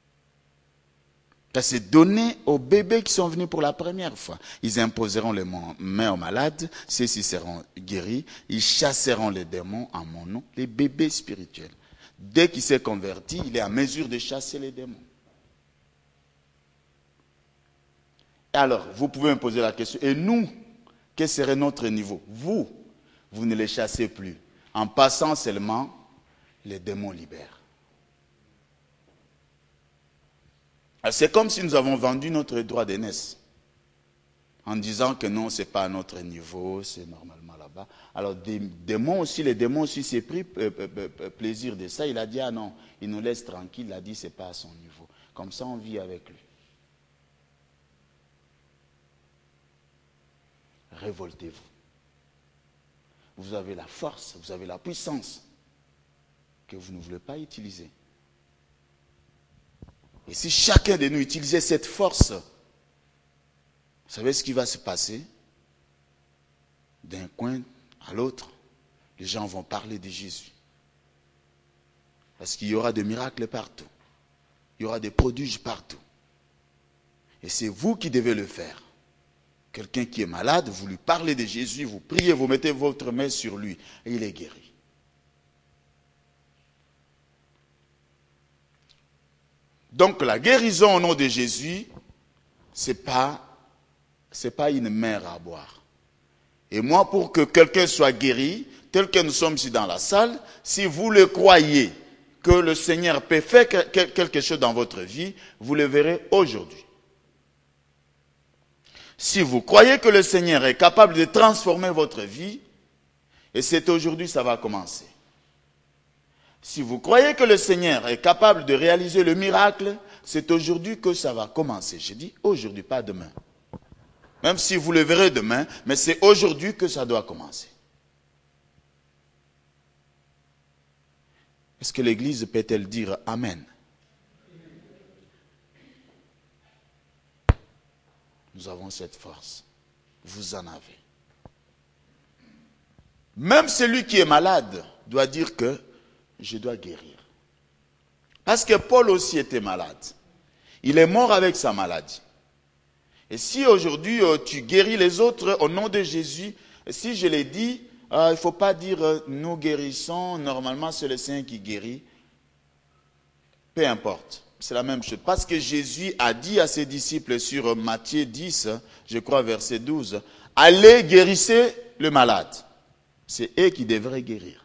Ça, c'est donné aux bébés qui sont venus pour la première fois. Ils imposeront les mains aux malades, ceux-ci seront guéris, ils chasseront les démons en mon nom, les bébés spirituels. Dès qu'il s'est converti, il est en mesure de chasser les démons. Alors, vous pouvez me poser la question, et nous, quel serait notre niveau? Vous, vous ne les chassez plus. En passant seulement, les démons libèrent. C'est comme si nous avons vendu notre droit d'aînesse. En disant que non, ce n'est pas à notre niveau, c'est normalement là-bas. Alors, des démons aussi, les démons aussi s'est pris plaisir de ça. Il a dit, ah non, il nous laisse tranquille. Il a dit, ce n'est pas à son niveau. Comme ça, on vit avec lui. Révoltez-vous. Vous avez la force, vous avez la puissance que vous ne voulez pas utiliser. Et si chacun de nous utilisait cette force, vous savez ce qui va se passer? D'un coin à l'autre, les gens vont parler de Jésus. Parce qu'il y aura des miracles partout. Il y aura des prodiges partout. Et c'est vous qui devez le faire. Quelqu'un qui est malade, vous lui parlez de Jésus, vous priez, vous mettez votre main sur lui et il est guéri. Donc la guérison au nom de Jésus, ce n'est pas, c'est pas une mer à boire. Et moi, pour que quelqu'un soit guéri, tel que nous sommes ici dans la salle, si vous le croyez que le Seigneur peut faire quelque chose dans votre vie, vous le verrez aujourd'hui. Si vous croyez que le Seigneur est capable de transformer votre vie, et c'est aujourd'hui que ça va commencer. Si vous croyez que le Seigneur est capable de réaliser le miracle, c'est aujourd'hui que ça va commencer. Je dis aujourd'hui, pas demain. Même si vous le verrez demain, mais c'est aujourd'hui que ça doit commencer. Est-ce que l'Église peut-elle dire Amen? Nous avons cette force. Vous en avez. Même celui qui est malade doit dire que je dois guérir. Parce que Paul aussi était malade. Il est mort avec sa maladie. Et si aujourd'hui tu guéris les autres au nom de Jésus, si je l'ai dit, euh, il ne faut pas dire euh, nous guérissons, normalement c'est le Seigneur qui guérit. Peu importe, c'est la même chose. Parce que Jésus a dit à ses disciples sur Matthieu dix, je crois verset douze, allez guérissez le malade. C'est eux qui devraient guérir.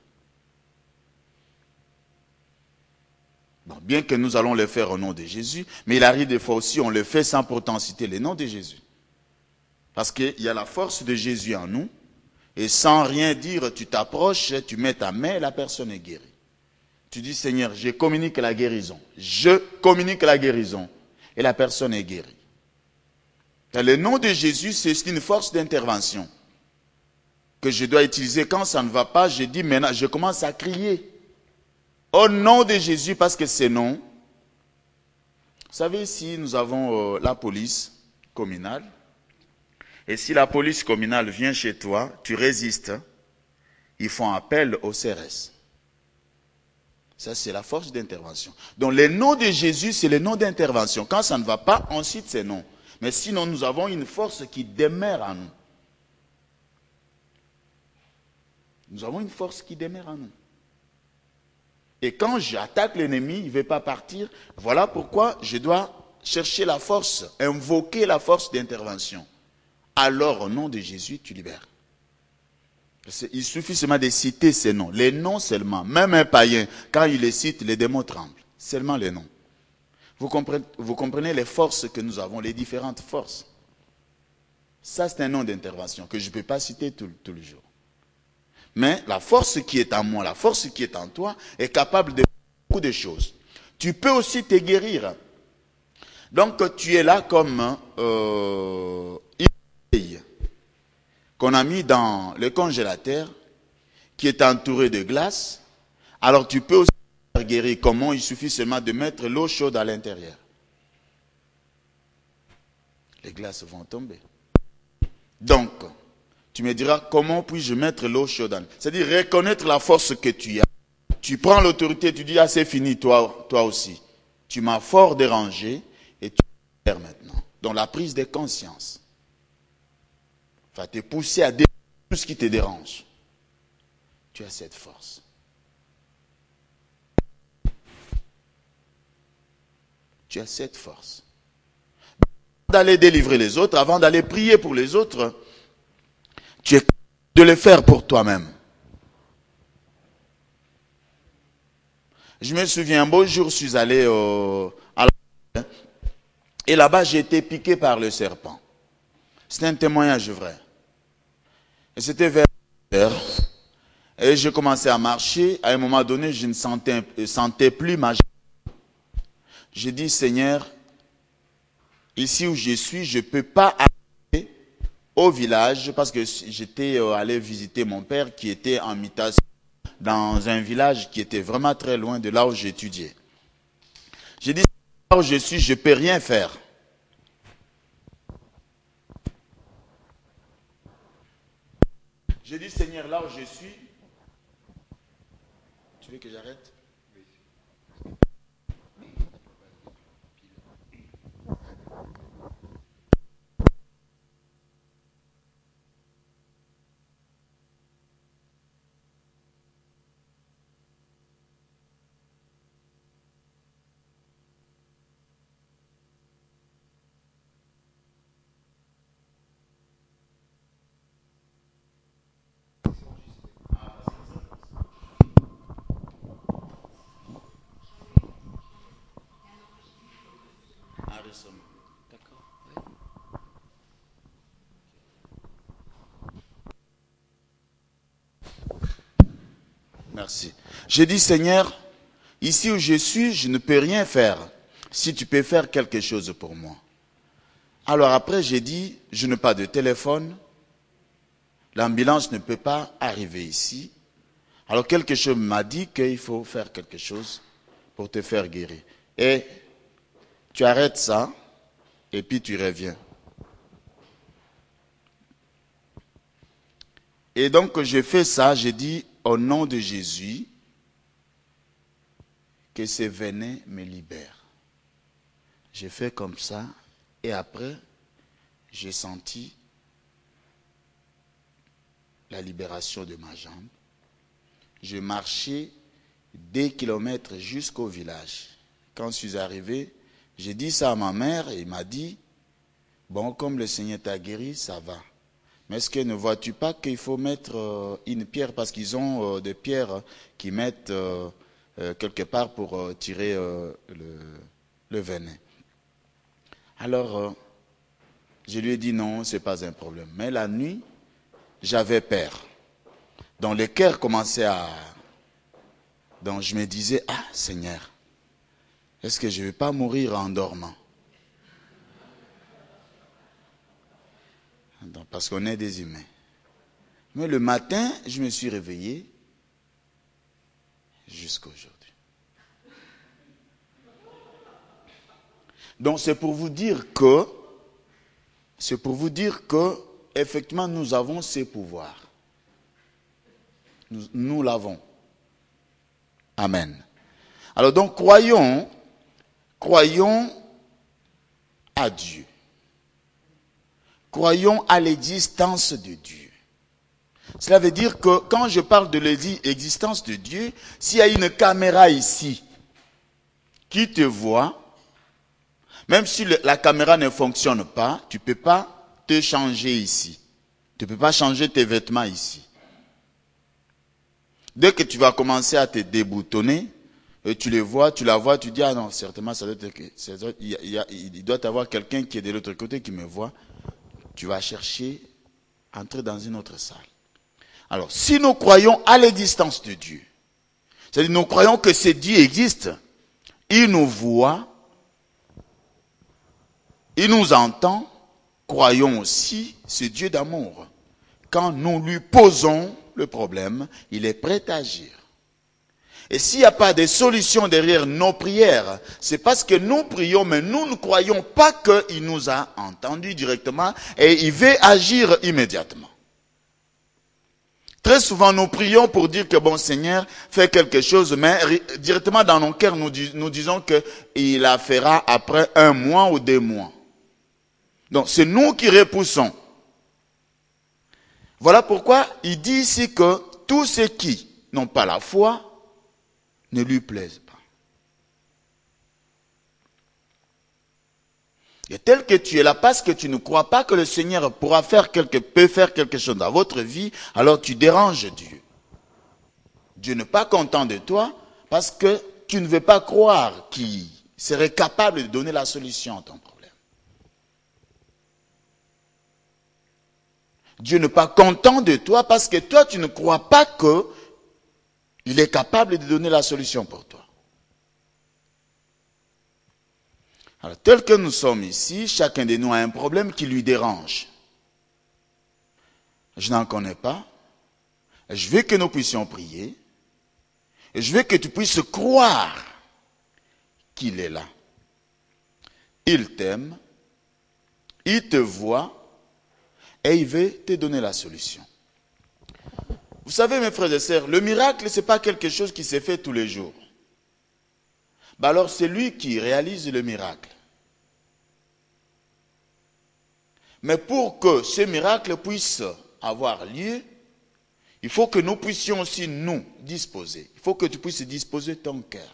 Bon, bien que nous allons le faire au nom de Jésus, mais il arrive des fois aussi, on le fait sans pourtant citer le nom de Jésus. Parce qu'il y a la force de Jésus en nous, et sans rien dire, tu t'approches, tu mets ta main et la personne est guérie. Tu dis, Seigneur, je communique la guérison. Je communique la guérison. Et la personne est guérie. Le nom de Jésus, c'est une force d'intervention que je dois utiliser. Quand ça ne va pas, je dis maintenant, je commence à crier. Au nom de Jésus, parce que c'est non. Vous savez, ici, nous avons euh, la police communale. Et si la police communale vient chez toi, tu résistes, ils font appel au C R S. Ça, c'est la force d'intervention. Donc, le nom de Jésus, c'est le nom d'intervention. Quand ça ne va pas, on cite ces noms. Mais sinon, nous avons une force qui demeure en nous. Nous avons une force qui demeure en nous. Et quand j'attaque l'ennemi, il ne veut pas partir. Voilà pourquoi je dois chercher la force, invoquer la force d'intervention. Alors, au nom de Jésus, tu libères. Il suffit seulement de citer ces noms. Les noms seulement. Même un païen, quand il les cite, les démons tremblent. Seulement les noms. Vous comprenez, vous comprenez les forces que nous avons, les différentes forces. Ça, c'est un nom d'intervention que je ne peux pas citer tous les jours. Mais la force qui est en moi, la force qui est en toi, est capable de beaucoup de choses. Tu peux aussi te guérir. Donc, tu es là comme euh, une bouteille qu'on a mis dans le congélateur, qui est entouré de glace. Alors, tu peux aussi te guérir. Comment? Il suffit seulement de mettre l'eau chaude à l'intérieur. Les glaces vont tomber. Donc, tu me diras, comment puis-je mettre l'eau chaude à l'intérieur? C'est-à-dire, reconnaître la force que tu as. Tu prends l'autorité, tu dis, ah, c'est fini, toi, toi aussi. Tu m'as fort dérangé et tu peux faire maintenant. Donc, la prise de conscience va te pousser à détruire tout ce qui te dérange. Tu as cette force. Tu as cette force. Avant d'aller délivrer les autres, avant d'aller prier pour les autres, tu es capable de le faire pour toi-même. Je me souviens, un beau jour, je suis allé au, à la... Et là-bas, j'ai été piqué par le serpent. C'était un témoignage vrai. Et c'était vers et j'ai commencé à marcher. À un moment donné, je ne sentais, sentais plus ma jambe. J'ai dit, Seigneur, ici où je suis, je ne peux pas aller au village parce que j'étais allé visiter mon père qui était en mutation dans un village qui était vraiment très loin de là où j'étudiais. J'ai dit, là où je suis, je ne peux rien faire. J'ai dit, Seigneur, là où je suis, tu veux que j'arrête? Merci. J'ai dit, Seigneur, ici où je suis, je ne peux rien faire. Si tu peux faire quelque chose pour moi. Alors après, j'ai dit, je n'ai pas de téléphone. L'ambulance ne peut pas arriver ici. Alors quelque chose m'a dit qu'il faut faire quelque chose pour te faire guérir. Et tu arrêtes ça, et puis tu reviens. Et donc j'ai fait ça, j'ai dit, au nom de Jésus, que ce venin me libère. J'ai fait comme ça, et après, j'ai senti la libération de ma jambe. Je marchais des kilomètres jusqu'au village. Quand je suis arrivé, j'ai dit ça à ma mère et il m'a dit, bon, comme le Seigneur t'a guéri, ça va. Mais est-ce que ne vois-tu pas qu'il faut mettre euh, une pierre, parce qu'ils ont euh, des pierres qui mettent euh, euh, quelque part pour euh, tirer euh, le, le venin. Alors, euh, je lui ai dit non, ce n'est pas un problème. Mais la nuit, j'avais peur. Donc le cœur commençait à... Donc je me disais, ah Seigneur, est-ce que je ne vais pas mourir en dormant? Donc, parce qu'on est des humains. Mais le matin, je me suis réveillé jusqu'à aujourd'hui. Donc c'est pour vous dire que, c'est pour vous dire que, effectivement, nous avons ces pouvoirs. Nous, nous l'avons. Amen. Alors donc, croyons, croyons à Dieu. Croyons à l'existence de Dieu. Cela veut dire que quand je parle de l'existence de Dieu, s'il y a une caméra ici qui te voit, même si le, la caméra ne fonctionne pas, tu ne peux pas te changer ici. Tu ne peux pas changer tes vêtements ici. Dès que tu vas commencer à te déboutonner, et tu les vois, tu la vois, tu dis, ah non, certainement, ça doit être, il, y a, il doit y avoir quelqu'un qui est de l'autre côté qui me voit. Tu vas chercher, entrer dans une autre salle. Alors, si nous croyons à l'existence de Dieu, c'est-à-dire nous croyons que ce Dieu existe, il nous voit, il nous entend, croyons aussi ce Dieu d'amour. Quand nous lui posons le problème, il est prêt à agir. Et s'il n'y a pas de solution derrière nos prières, c'est parce que nous prions, mais nous ne croyons pas qu'il nous a entendus directement et il veut agir immédiatement. Très souvent, nous prions pour dire que, bon Seigneur, fais quelque chose, mais directement dans nos cœurs, nous, dis, nous disons qu'il la fera après un mois ou deux mois. Donc, c'est nous qui repoussons. Voilà pourquoi il dit ici que tous ceux qui n'ont pas la foi ne lui plaisent pas. Et tel que tu es là parce que tu ne crois pas que le Seigneur pourra faire quelque, peut faire quelque chose dans votre vie, alors tu déranges Dieu. Dieu n'est pas content de toi parce que tu ne veux pas croire qu'il serait capable de donner la solution à ton problème. Dieu n'est pas content de toi parce que toi tu ne crois pas qu'il est capable de donner la solution pour toi. Alors, tel que nous sommes ici, chacun de nous a un problème qui lui dérange. Je n'en connais pas. Je veux que nous puissions prier. Et je veux que tu puisses croire qu'il est là. Il t'aime. Il te voit. Et il veut te donner la solution. Vous savez, mes frères et sœurs, le miracle, ce n'est pas quelque chose qui se fait tous les jours. Ben alors, c'est lui qui réalise le miracle. Mais pour que ce miracle puisse avoir lieu, il faut que nous puissions aussi nous disposer. Il faut que tu puisses disposer ton cœur.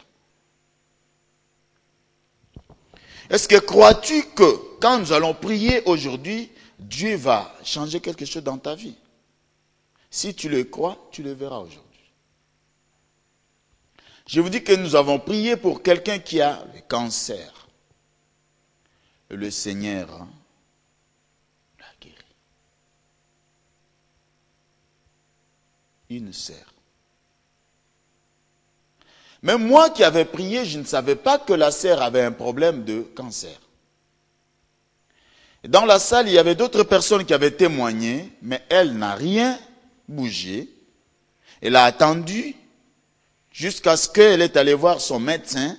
Est-ce que crois-tu que quand nous allons prier aujourd'hui, Dieu va changer quelque chose dans ta vie? Si tu le crois, tu le verras aujourd'hui. Je vous dis que nous avons prié pour quelqu'un qui a le cancer. Le Seigneur l'a guéri. Une sœur. Même moi qui avais prié, je ne savais pas que la sœur avait un problème de cancer. Dans la salle, il y avait d'autres personnes qui avaient témoigné, mais elle n'a rien bougé. Elle a attendu jusqu'à ce qu'elle est allée voir son médecin.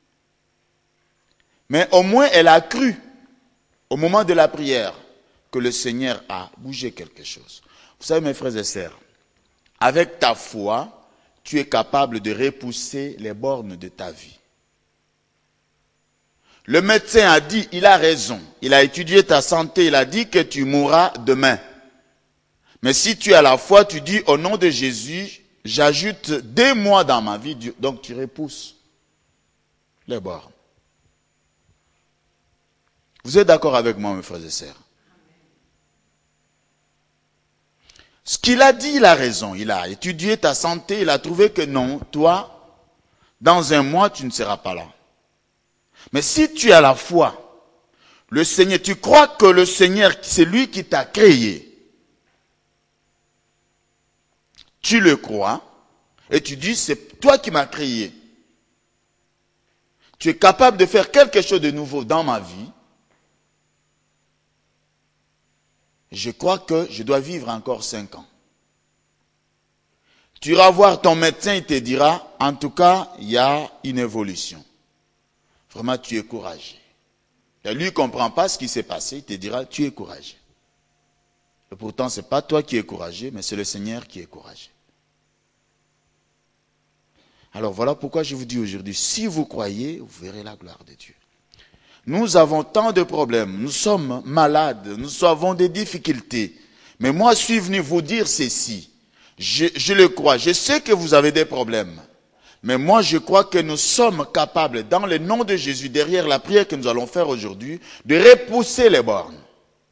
Mais au moins, elle a cru, au moment de la prière, que le Seigneur a bougé quelque chose. Vous savez, mes frères et sœurs, avec ta foi, tu es capable de repousser les bornes de ta vie. Le médecin a dit, il a raison. Il a étudié ta santé, il a dit que tu mourras demain. Mais si tu as la foi, tu dis au nom de Jésus, j'ajoute des mois dans ma vie, donc tu repousses les bornes. Vous êtes d'accord avec moi, mes frères et sœurs? Ce qu'il a dit, il a raison. Il a étudié ta santé, il a trouvé que non, toi, dans un mois, tu ne seras pas là. Mais si tu as la foi, le Seigneur, tu crois que le Seigneur, c'est lui qui t'a créé. Tu le crois et tu dis, c'est toi qui m'as créé. Tu es capable de faire quelque chose de nouveau dans ma vie. Je crois que je dois vivre encore cinq ans. Tu iras voir ton médecin, il te dira, en tout cas, il y a une évolution. Vraiment, tu es courageux. Et lui ne comprend pas ce qui s'est passé, il te dira, tu es courageux. Et pourtant, ce n'est pas toi qui es courageux, mais c'est le Seigneur qui est courageux. Alors voilà pourquoi je vous dis aujourd'hui, si vous croyez, vous verrez la gloire de Dieu. Nous avons tant de problèmes, nous sommes malades, nous avons des difficultés. Mais moi, je suis venu vous dire ceci. Je, je le crois, je sais que vous avez des problèmes. Mais moi, je crois que nous sommes capables, dans le nom de Jésus, derrière la prière que nous allons faire aujourd'hui, de repousser les bornes.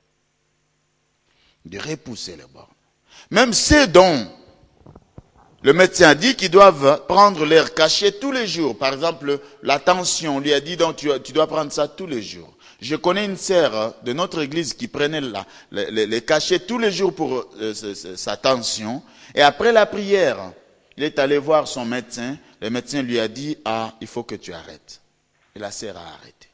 De repousser les bornes. Même ceux dont le médecin a dit qu'ils doivent prendre l'air caché tous les jours. Par exemple, la tension, on lui a dit donc tu, tu dois prendre ça tous les jours. Je connais une sœur de notre église qui prenait la, les, les, les cachets tous les jours pour euh, sa tension. Et après la prière, il est allé voir son médecin. Le médecin lui a dit, ah, il faut que tu arrêtes. Et la sœur a arrêté.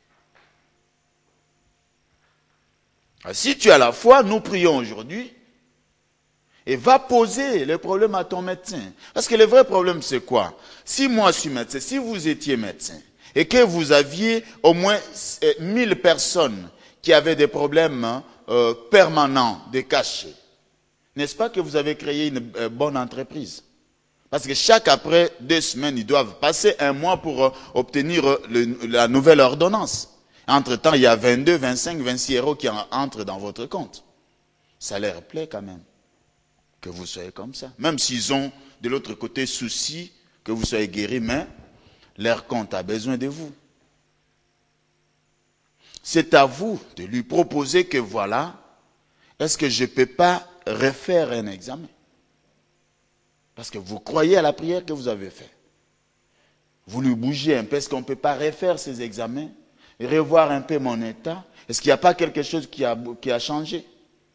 Alors, si tu as la foi, nous prions aujourd'hui. Et va poser le problème à ton médecin. Parce que le vrai problème, c'est quoi? Si moi je suis médecin, si vous étiez médecin, et que vous aviez au moins mille personnes qui avaient des problèmes euh, permanents, des cachets, n'est-ce pas que vous avez créé une euh, bonne entreprise? Parce que chaque après deux semaines, ils doivent passer un mois pour euh, obtenir euh, le, la nouvelle ordonnance. Entre-temps, il y a vingt-deux, vingt-cinq, vingt-six euros qui entrent dans votre compte. Ça leur plaît quand même que vous soyez comme ça. Même s'ils ont de l'autre côté souci que vous soyez guéri, mais leur compte a besoin de vous. C'est à vous de lui proposer que voilà, est-ce que je ne peux pas refaire un examen? Parce que vous croyez à la prière que vous avez faite. Vous lui bougez un peu, est-ce qu'on ne peut pas refaire ces examens et revoir un peu mon état? Est-ce qu'il n'y a pas quelque chose qui a, qui a changé?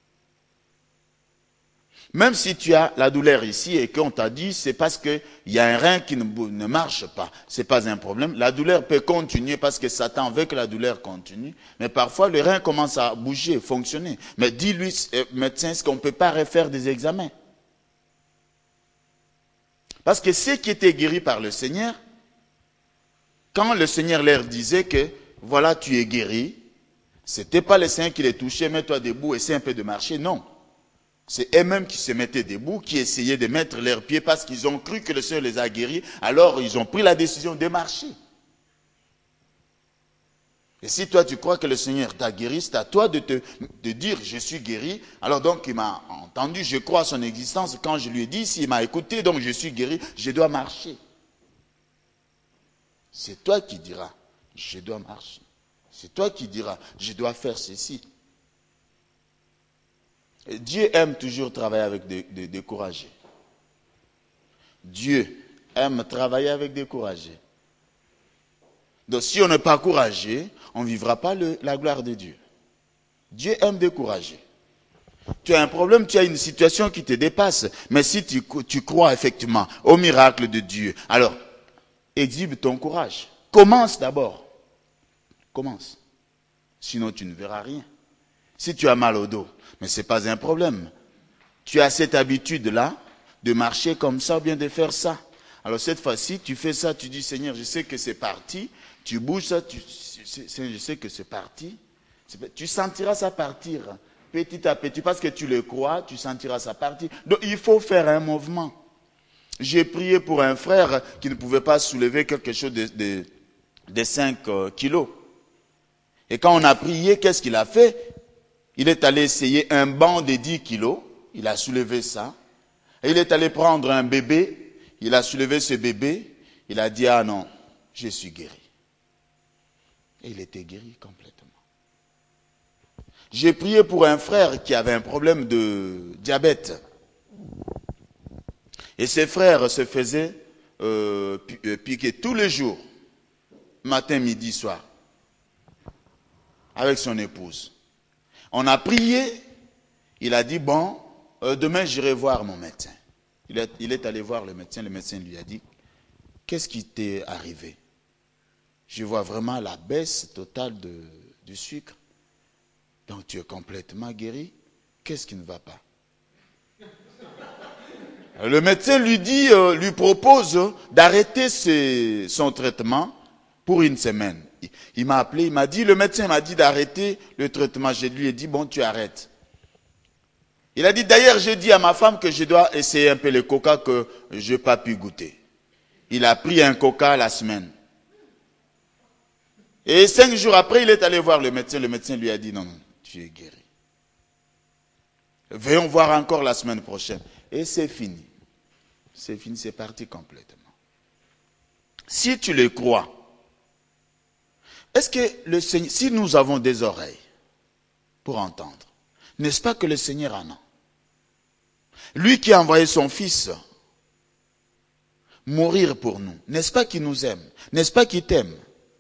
Même si tu as la douleur ici et qu'on t'a dit c'est parce qu'il y a un rein qui ne, ne marche pas, ce n'est pas un problème. La douleur peut continuer parce que Satan veut que la douleur continue. Mais parfois le rein commence à bouger, fonctionner. Mais dis-lui, médecin, est-ce qu'on ne peut pas refaire des examens? Parce que ceux qui étaient guéris par le Seigneur, quand le Seigneur leur disait que voilà tu es guéri, ce n'était pas le Seigneur qui les touchait, mets-toi debout, essaie un peu de marcher, non. C'est eux-mêmes qui se mettaient debout, qui essayaient de mettre leurs pieds parce qu'ils ont cru que le Seigneur les a guéris. Alors ils ont pris la décision de marcher. Et si toi tu crois que le Seigneur t'a guéri, c'est à toi de te de dire je suis guéri. Alors donc il m'a entendu, je crois à son existence. Quand je lui ai dit, s'il m'a écouté, donc je suis guéri, je dois marcher. C'est toi qui diras, je dois marcher. C'est toi qui diras, je dois faire ceci. Dieu aime toujours travailler avec des, des, des courageux. Dieu aime travailler avec des courageux. Donc si on n'est pas courageux, on ne vivra pas le, la gloire de Dieu. Dieu aime des courageux. Tu as un problème, tu as une situation qui te dépasse. Mais si tu, tu crois effectivement au miracle de Dieu, alors exhibe ton courage. Commence d'abord. Commence. Sinon tu ne verras rien. Si tu as mal au dos, mais ce n'est pas un problème. Tu as cette habitude-là de marcher comme ça ou bien de faire ça. Alors cette fois-ci, tu fais ça, tu dis Seigneur, je sais que c'est parti. Tu bouges ça, tu, je sais que c'est parti. Tu sentiras ça partir petit à petit. Parce que tu le crois, tu sentiras ça partir. Donc il faut faire un mouvement. J'ai prié pour un frère qui ne pouvait pas soulever quelque chose de, de, de cinq kilos. Et quand on a prié, qu'est-ce qu'il a fait? Il est allé essayer un banc de dix kilos. il a soulevé ça. Et il est allé prendre un bébé, il a soulevé ce bébé, il a dit, ah non, je suis guéri. Et il était guéri complètement. J'ai prié pour un frère qui avait un problème de diabète. Et ses frères se faisaient euh, piquer tous les jours, matin, midi, soir, avec son épouse. On a prié, il a dit, bon, euh, demain j'irai voir mon médecin. Il est, il est allé voir le médecin, le médecin lui a dit, qu'est-ce qui t'est arrivé? Je vois vraiment la baisse totale de, du sucre. Donc tu es complètement guéri. Qu'est-ce qui ne va pas? Le médecin lui dit, euh, lui propose d'arrêter ses, son traitement pour une semaine. Il, il m'a appelé, il m'a dit, le médecin m'a dit d'arrêter le traitement. Je lui ai dit, bon, tu arrêtes. Il a dit, d'ailleurs, j'ai dit à ma femme que je dois essayer un peu le coca que je n'ai pas pu goûter. Il a pris un coca la semaine. Et cinq jours après, il est allé voir le médecin. Le médecin lui a dit, non, non, tu es guéri. Venons voir encore la semaine prochaine. Et c'est fini. C'est fini, c'est parti complètement. Si tu le crois, est-ce que le Seigneur, si nous avons des oreilles pour entendre, n'est-ce pas que le Seigneur en a? Lui qui a envoyé son Fils mourir pour nous, n'est-ce pas qu'il nous aime? N'est-ce pas qu'il t'aime?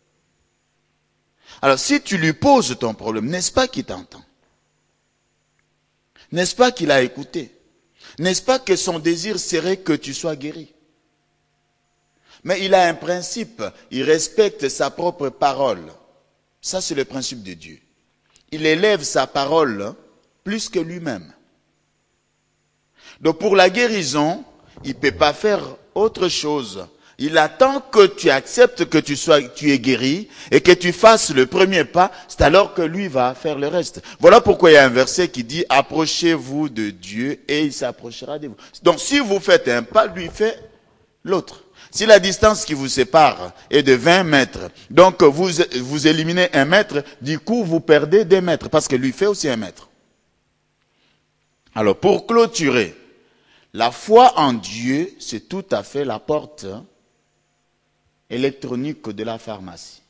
Alors si tu lui poses ton problème, n'est-ce pas qu'il t'entend? N'est-ce pas qu'il a écouté? N'est-ce pas que son désir serait que tu sois guéri? Mais il a un principe, il respecte sa propre parole. Ça, c'est le principe de Dieu. Il élève sa parole plus que lui-même. Donc pour la guérison, il ne peut pas faire autre chose. Il attend que tu acceptes que tu sois, tu es guéri et que tu fasses le premier pas, c'est alors que lui va faire le reste. Voilà pourquoi il y a un verset qui dit, approchez-vous de Dieu et il s'approchera de vous. Donc si vous faites un pas, lui fait l'autre. Si la distance qui vous sépare est de vingt mètres, donc vous, vous éliminez un mètre, du coup vous perdez des mètres, parce que lui fait aussi un mètre. Alors pour clôturer, la foi en Dieu, c'est tout à fait la porte électronique de la pharmacie.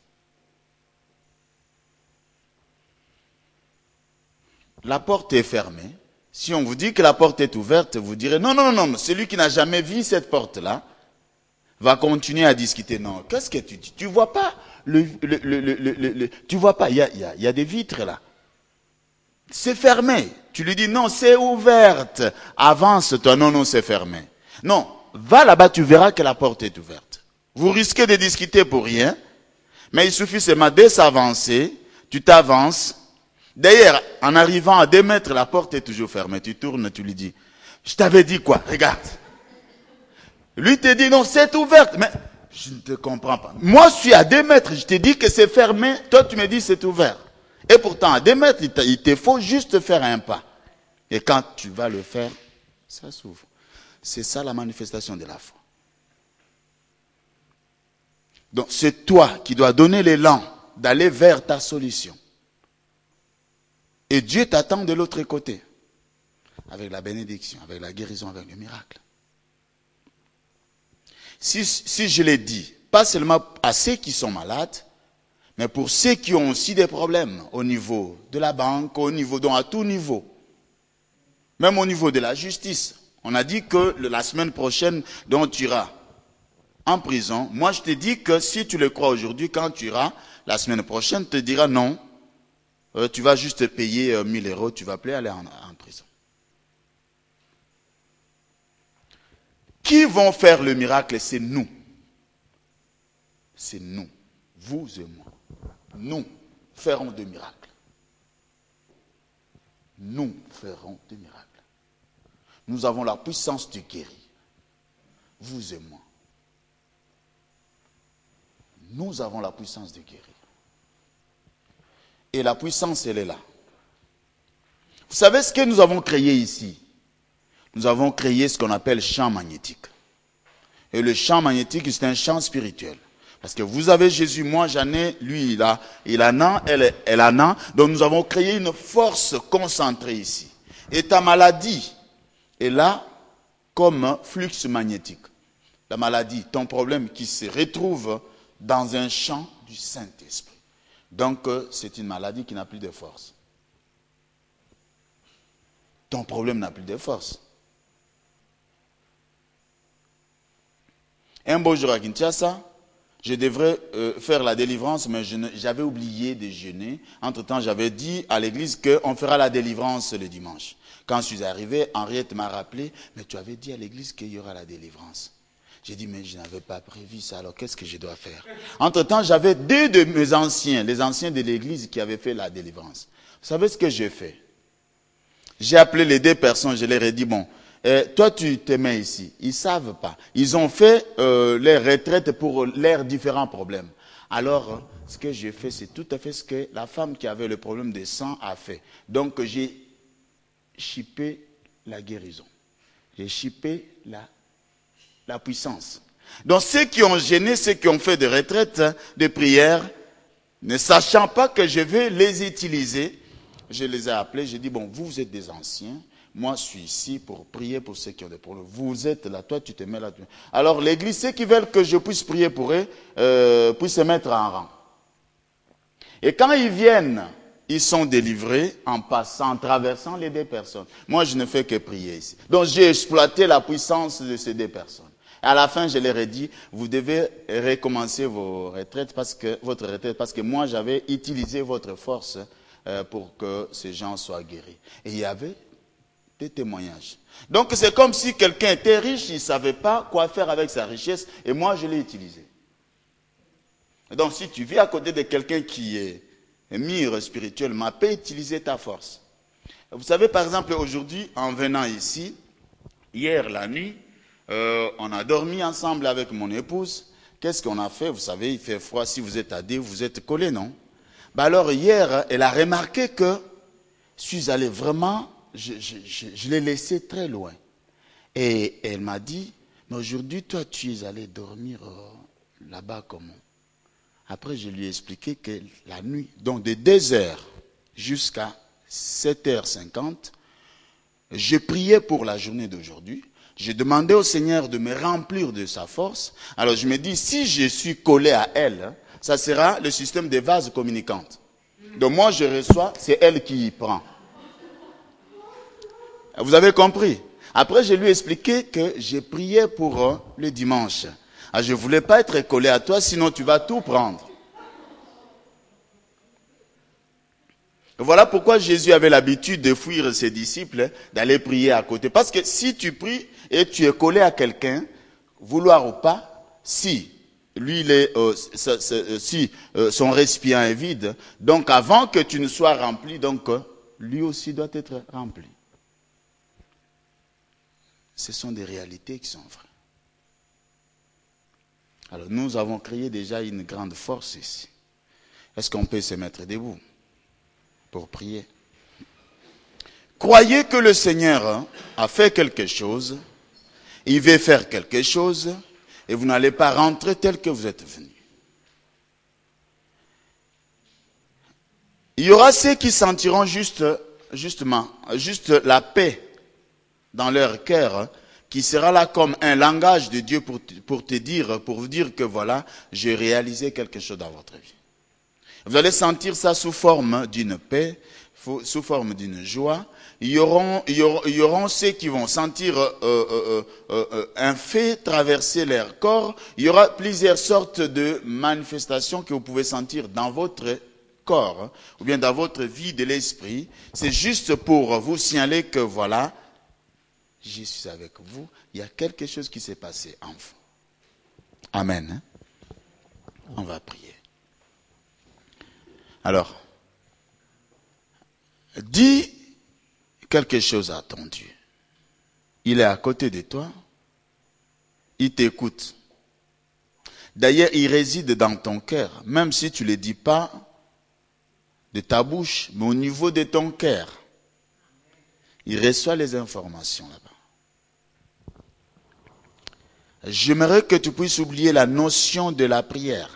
La porte est fermée. Si on vous dit que la porte est ouverte, vous direz non, non, non, non, celui qui n'a jamais vu cette porte-là va continuer à discuter. Non, qu'est-ce que tu dis? Tu vois pas le, le, le, le, le, le tu vois pas, il y a, il y a, il y a des vitres là. C'est fermé. Tu lui dis non, c'est ouverte. Avance-toi, non, non, c'est fermé. Non, va là-bas, tu verras que la porte est ouverte. Vous risquez de discuter pour rien, mais il suffit seulement de s'avancer, tu t'avances. D'ailleurs, en arrivant à deux mètres, la porte est toujours fermée. Tu tournes, tu lui dis, je t'avais dit quoi? Regarde. Lui te dit non, c'est ouverte. Mais je ne te comprends pas. Moi, je suis à deux mètres, je te dis que c'est fermé. Toi, tu me dis c'est ouvert. Et pourtant, à deux mètres, il te faut juste faire un pas. Et quand tu vas le faire, ça s'ouvre. C'est ça la manifestation de la foi. Donc c'est toi qui dois donner l'élan d'aller vers ta solution. Et Dieu t'attend de l'autre côté. Avec la bénédiction, avec la guérison, avec le miracle. Si, si je l'ai dit, pas seulement à ceux qui sont malades, mais pour ceux qui ont aussi des problèmes au niveau de la banque, au niveau, donc à tout niveau. Même au niveau de la justice. On a dit que la semaine prochaine, donc tu iras en prison. Moi, je te dis que si tu le crois aujourd'hui, quand tu iras, la semaine prochaine, te dira non, euh, tu vas juste payer euh, mille euros, tu vas plus aller en, en prison. Qui vont faire le miracle? C'est nous. C'est nous. Vous et moi. Nous ferons des miracles. Nous ferons des miracles. Nous avons la puissance de guérir. Vous et moi. Nous avons la puissance de guérir. Et la puissance, elle est là. Vous savez ce que nous avons créé ici? Nous avons créé ce qu'on appelle champ magnétique. Et le champ magnétique, c'est un champ spirituel. Parce que vous avez Jésus, moi j'en ai, lui il a, il en a, elle, elle en a. Donc nous avons créé une force concentrée ici. Et ta maladie, est là comme un flux magnétique. La maladie, ton problème qui se retrouve dans un champ du Saint-Esprit. Donc, c'est une maladie qui n'a plus de force. Ton problème n'a plus de force. Un beau jour à Kinshasa, je devrais euh, faire la délivrance, mais j'avais oublié de jeûner. Entre-temps, j'avais dit à l'église qu'on fera la délivrance le dimanche. Quand je suis arrivé, Henriette m'a rappelé, mais tu avais dit à l'église qu'il y aura la délivrance. J'ai dit, mais je n'avais pas prévu ça, alors qu'est-ce que je dois faire? Entre-temps, j'avais deux de mes anciens, les anciens de l'église qui avaient fait la délivrance. Vous savez ce que j'ai fait? J'ai appelé les deux personnes, je leur ai dit, bon, euh, toi tu te mets ici. Ils ne savent pas. Ils ont fait euh, les retraites pour leurs différents problèmes. Alors, ce que j'ai fait, c'est tout à fait ce que la femme qui avait le problème de sang a fait. Donc, j'ai chippé la guérison. J'ai chippé la La puissance. Donc ceux qui ont gêné, ceux qui ont fait des retraites, des prières, ne sachant pas que je vais les utiliser, je les ai appelés, j'ai dit, bon, vous, vous êtes des anciens, moi je suis ici pour prier pour ceux qui ont des problèmes. Vous êtes là, toi tu te mets là. Alors l'église, ceux qui veulent que je puisse prier pour eux, euh, puissent se mettre en rang. Et quand ils viennent, ils sont délivrés en passant, en traversant les deux personnes. Moi je ne fais que prier ici. Donc j'ai exploité la puissance de ces deux personnes. À la fin, je leur ai dit, vous devez recommencer vos retraites parce que, votre retraite, parce que moi, j'avais utilisé votre force euh, pour que ces gens soient guéris. Et il y avait des témoignages. Donc, c'est comme si quelqu'un était riche, il ne savait pas quoi faire avec sa richesse, et moi, je l'ai utilisé. Donc, si tu vis à côté de quelqu'un qui est mire spirituellement, peut utiliser ta force. Vous savez, par exemple, aujourd'hui, en venant ici, hier, la nuit, Euh, on a dormi ensemble avec mon épouse. Qu'est-ce qu'on a fait? Vous savez, il fait froid. Si vous êtes à deux, vous êtes collés, non? Ben alors, hier, elle a remarqué que je suis allé vraiment, je, je, je, je l'ai laissé très loin. Et elle m'a dit, mais aujourd'hui, toi, tu es allé dormir euh, là-bas comment? Après, je lui ai expliqué que la nuit, donc de deux heures jusqu'à sept heures cinquante, je priais pour la journée d'aujourd'hui. J'ai demandé au Seigneur de me remplir de sa force. Alors je me dis, si je suis collé à elle, ça sera le système des vases communicantes. Donc moi je reçois, c'est elle qui y prend. Vous avez compris? Après je lui ai expliqué que j'ai prié pour euh, le dimanche. Alors, je ne voulais pas être collé à toi, sinon tu vas tout prendre. Voilà pourquoi Jésus avait l'habitude de fuir ses disciples, d'aller prier à côté. Parce que si tu pries et tu es collé à quelqu'un, vouloir ou pas, si lui, il est, euh, si euh, son récipient est vide, donc avant que tu ne sois rempli, donc euh, lui aussi doit être rempli. Ce sont des réalités qui sont vraies. Alors nous avons créé déjà une grande force ici. Est-ce qu'on peut se mettre debout pour prier? Croyez que le Seigneur a fait quelque chose, il veut faire quelque chose, et vous n'allez pas rentrer tel que vous êtes venu. Il y aura ceux qui sentiront juste, justement, juste la paix dans leur cœur, qui sera là comme un langage de Dieu pour, pour te dire, pour vous dire que voilà, j'ai réalisé quelque chose dans votre vie. Vous allez sentir ça sous forme d'une paix, sous forme d'une joie. Il y auront, il y auront, il y auront ceux qui vont sentir euh, euh, euh, euh, un fait traverser leur corps. Il y aura plusieurs sortes de manifestations que vous pouvez sentir dans votre corps, hein, ou bien dans votre vie de l'esprit. C'est juste pour vous signaler que voilà, je suis avec vous. Il y a quelque chose qui s'est passé en vous. Amen. Hein? On va prier. Alors, dis quelque chose à ton Dieu. Il est à côté de toi. Il t'écoute. D'ailleurs, il réside dans ton cœur. Même si tu ne le dis pas de ta bouche, mais au niveau de ton cœur. Il reçoit les informations là-bas. J'aimerais que tu puisses oublier la notion de la prière.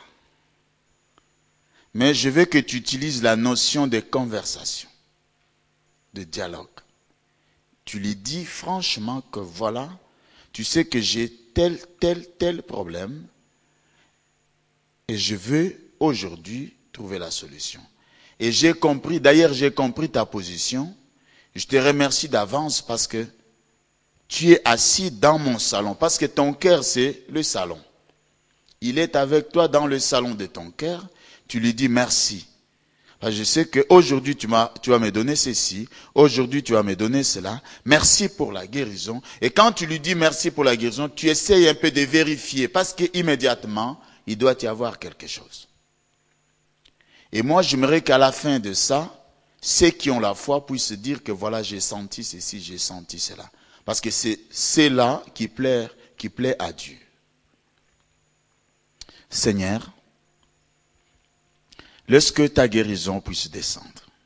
Mais je veux que tu utilises la notion de conversation, de dialogue. tu lui dis franchement que voilà, tu sais que j'ai tel, tel, tel problème et je veux aujourd'hui trouver la solution. Et j'ai compris, d'ailleurs j'ai compris ta position. Je te remercie d'avance parce que tu es assis dans mon salon, parce que ton cœur c'est le salon. Il est avec toi dans le salon de ton cœur, tu lui dis merci. Je sais qu'aujourd'hui tu, tu vas me donner ceci, aujourd'hui tu vas me donner cela, merci pour la guérison. Et quand tu lui dis merci pour la guérison, tu essayes un peu de vérifier, parce qu'immédiatement, il doit y avoir quelque chose. Et moi, j'aimerais qu'à la fin de ça, ceux qui ont la foi puissent dire que voilà, j'ai senti ceci, j'ai senti cela. Parce que c'est cela qui plaît, qui plaît à Dieu. Seigneur, laisse que ta guérison puisse descendre.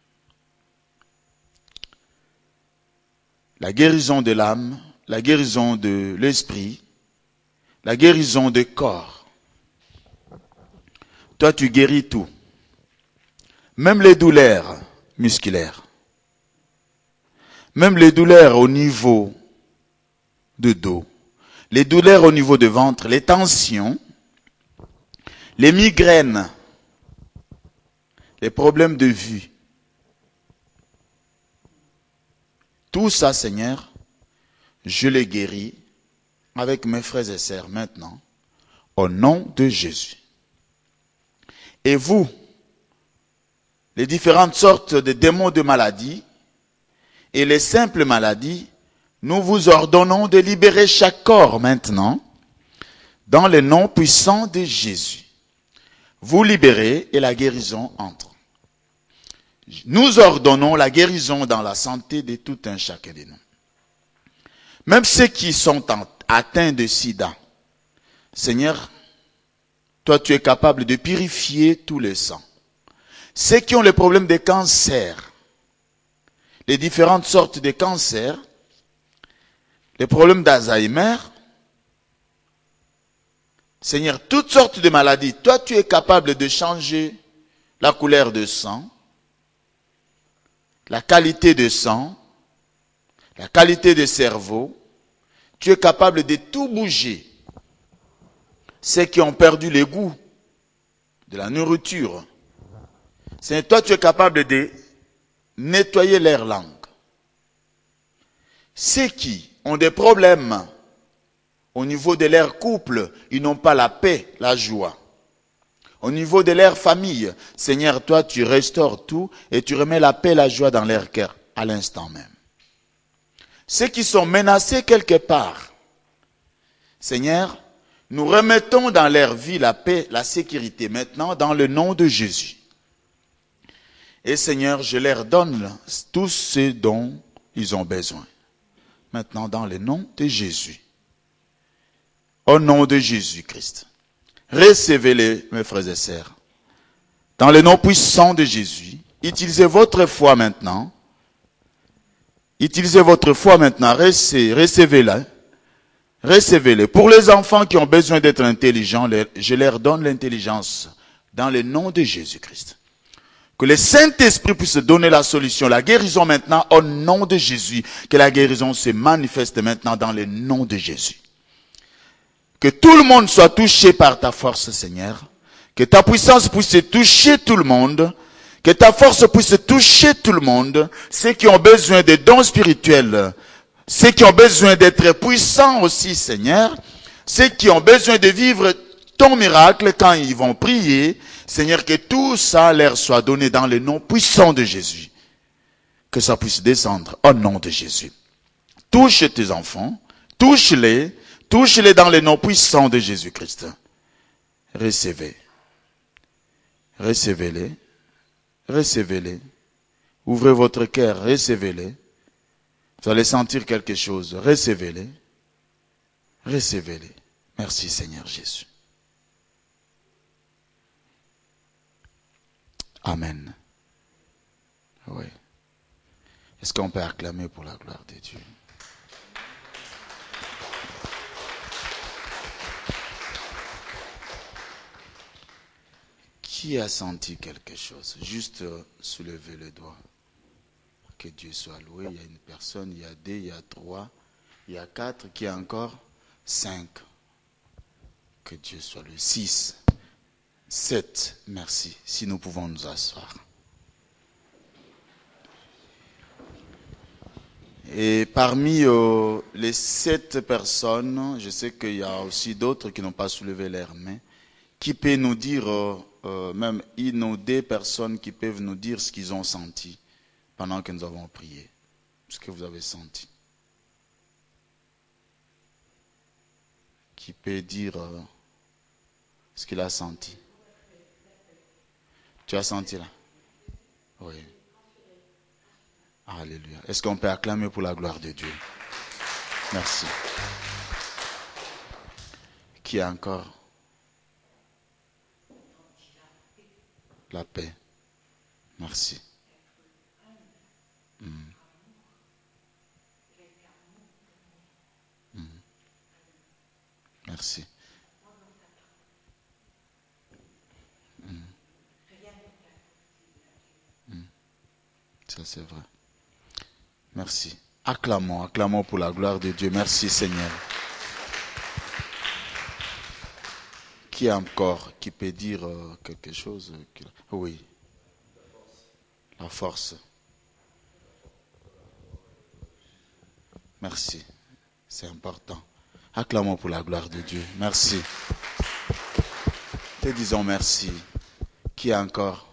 La guérison de l'âme, la guérison de l'esprit, la guérison du corps. Toi, tu guéris tout. Même les douleurs musculaires. Même les douleurs au niveau de dos. Les douleurs au niveau du ventre, les tensions, les migraines, les problèmes de vue. Tout ça, Seigneur, je les guéris avec mes frères et sœurs maintenant, au nom de Jésus. Et vous, les différentes sortes de démons de maladies et les simples maladies, nous vous ordonnons de libérer chaque corps maintenant dans le nom puissant de Jésus. Vous libérez et la guérison entre. Nous ordonnons la guérison dans la santé de tout un chacun de nous. Même ceux qui sont atteints de sida, Seigneur, toi tu es capable de purifier tout le sang. Ceux qui ont les problèmes de cancer, les différentes sortes de cancers, les problèmes d'Alzheimer, Seigneur, toutes sortes de maladies, toi tu es capable de changer la couleur de sang, la qualité de sang, la qualité de cerveau, tu es capable de tout bouger. Ceux qui ont perdu le goût de la nourriture, c'est toi tu es capable de nettoyer leur langue. Ceux qui ont des problèmes au niveau de leur couple, ils n'ont pas la paix, la joie. Au niveau de leur famille, Seigneur, toi tu restaures tout et tu remets la paix, la joie dans leur cœur à l'instant même. Ceux qui sont menacés quelque part, Seigneur, nous remettons dans leur vie la paix, la sécurité maintenant dans le nom de Jésus. Et Seigneur, je leur donne tout ce dont ils ont besoin. Maintenant dans le nom de Jésus. Au nom de Jésus-Christ. Recevez-les, mes frères et sœurs. Dans le nom puissant de Jésus, utilisez votre foi maintenant. Utilisez votre foi maintenant. Recevez-la. Recevez-les. Pour les enfants qui ont besoin d'être intelligents, je leur donne l'intelligence dans le nom de Jésus-Christ. Que le Saint-Esprit puisse donner la solution, la guérison maintenant au nom de Jésus. Que la guérison se manifeste maintenant dans le nom de Jésus. Que tout le monde soit touché par ta force, Seigneur. Que ta puissance puisse toucher tout le monde. Que ta force puisse toucher tout le monde. Ceux qui ont besoin de dons spirituels. Ceux qui ont besoin d'être puissants aussi, Seigneur. Ceux qui ont besoin de vivre ton miracle quand ils vont prier. Seigneur, que tout ça leur soit donné dans le nom puissant de Jésus. Que ça puisse descendre au nom de Jésus. Touche tes enfants. Touche-les. Touche-les dans le nom puissant de Jésus-Christ. Recevez. Recevez-les. Recevez-les. Ouvrez votre cœur. Recevez-les. Vous allez sentir quelque chose. Recevez-les. Recevez-les. Merci Seigneur Jésus. Amen. Oui. Est-ce qu'on peut acclamer pour la gloire de Dieu? Qui a senti quelque chose? Juste soulevez le doigt. Que Dieu soit loué. Il y a une personne, il y a deux, il y a trois, il y a quatre, qui a encore cinq. Que Dieu soit loué. Six, sept, merci. Si nous pouvons nous asseoir. Et parmi euh, les sept personnes, je sais qu'il y a aussi d'autres qui n'ont pas soulevé leurs mains. Qui peut nous dire, euh, euh, même une ou deux personnes qui peuvent nous dire ce qu'ils ont senti pendant que nous avons prié. Ce que vous avez senti. Qui peut dire euh, ce qu'il a senti. Tu as senti là? Oui. Alléluia. Est-ce qu'on peut acclamer pour la gloire de Dieu? Merci. Qui a encore? La paix. Merci. Mm. Mm. Merci. Mm. Mm. Ça c'est vrai. Merci. Acclamons, acclamons pour la gloire de Dieu. Merci Seigneur. Qui encore, qui peut dire euh, quelque chose? Oui. La force. Merci. C'est important. Acclamons pour la gloire de Dieu. Merci. Te disons merci. Qui encore?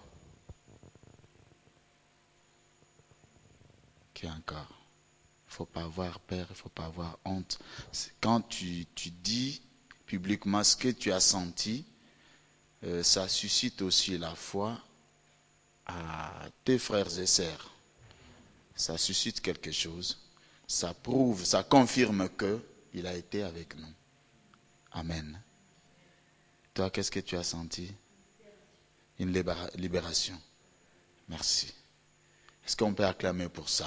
Qui encore? Il ne faut pas avoir peur, il ne faut pas avoir honte. Quand tu, tu dis publiquement ce que tu as senti, euh, ça suscite aussi la foi à tes frères et sœurs. Ça suscite quelque chose. Ça prouve, ça confirme qu'il a été avec nous. Amen. Toi, qu'est-ce que tu as senti? Une libération. Merci. Est-ce qu'on peut acclamer pour ça?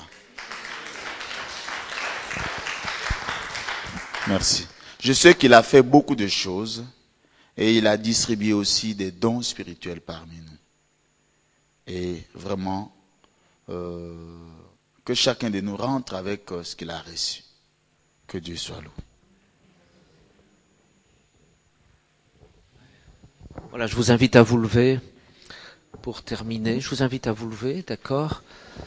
Merci. Je sais qu'il a fait beaucoup de choses et il a distribué aussi des dons spirituels parmi nous. Et vraiment, euh, que chacun de nous rentre avec euh, ce qu'il a reçu. Que Dieu soit loué. Voilà, je vous invite à vous lever pour terminer. Je vous invite à vous lever, d'accord?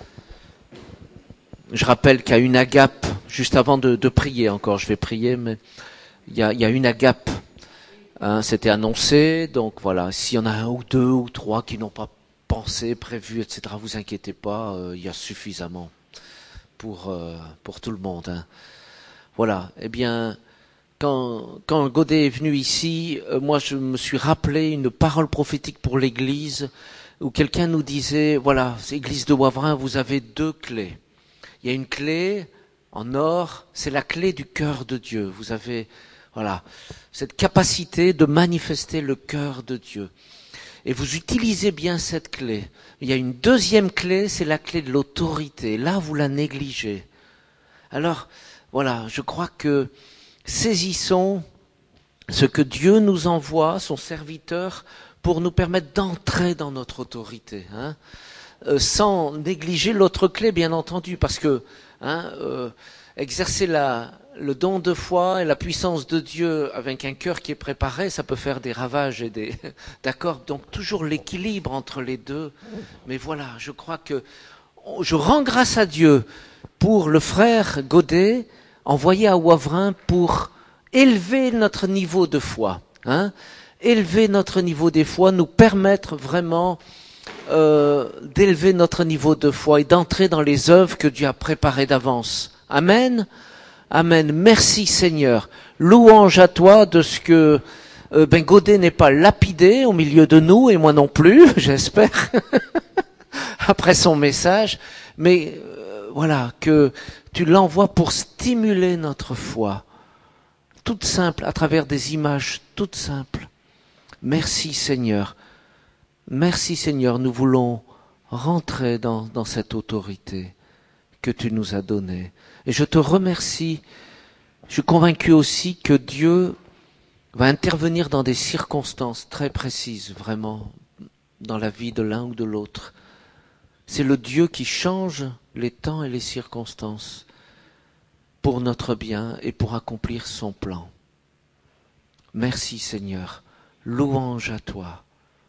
Je rappelle qu'il y a une agape, juste avant de, de prier encore, je vais prier, mais il y a, il y a une agape. Hein, c'était annoncé, donc voilà, s'il y en a un ou deux ou trois qui n'ont pas pensé, prévu, et cetera, vous inquiétez pas, euh, il y a suffisamment pour, euh, pour tout le monde. Hein. Voilà, eh bien, quand, quand Godet est venu ici, euh, moi je me suis rappelé une parole prophétique pour l'Église, où quelqu'un nous disait, voilà, Église de Wavrin, vous avez deux clés. Il y a une clé en or, c'est la clé du cœur de Dieu. Vous avez, voilà, cette capacité de manifester le cœur de Dieu. Et vous utilisez bien cette clé. Il y a une deuxième clé, c'est la clé de l'autorité. Là, vous la négligez. Alors, voilà, je crois que saisissons ce que Dieu nous envoie, son serviteur, pour nous permettre d'entrer dans notre autorité. Hein. Euh, sans négliger l'autre clé, bien entendu, parce que hein, euh, exercer la, le don de foi et la puissance de Dieu avec un cœur qui est préparé, ça peut faire des ravages et des d'accord. Donc toujours l'équilibre entre les deux. Mais voilà, je crois que je rends grâce à Dieu pour le frère Godet envoyé à Wavrin pour élever notre niveau de foi, hein, élever notre niveau de foi, nous permettre vraiment Euh, d'élever notre niveau de foi et d'entrer dans les œuvres que Dieu a préparées d'avance. Amen. Amen. Merci Seigneur. Louange à toi de ce que euh, ben Godet n'est pas lapidé au milieu de nous et moi non plus, j'espère, après son message. Mais euh, voilà, que tu l'envoies pour stimuler notre foi, toute simple, à travers des images toutes simples. Merci Seigneur. Merci Seigneur, nous voulons rentrer dans, dans cette autorité que tu nous as donnée. Et je te remercie. Je suis convaincu aussi que Dieu va intervenir dans des circonstances très précises, vraiment, dans la vie de l'un ou de l'autre. C'est le Dieu qui change les temps et les circonstances pour notre bien et pour accomplir son plan. Merci Seigneur, louange à toi,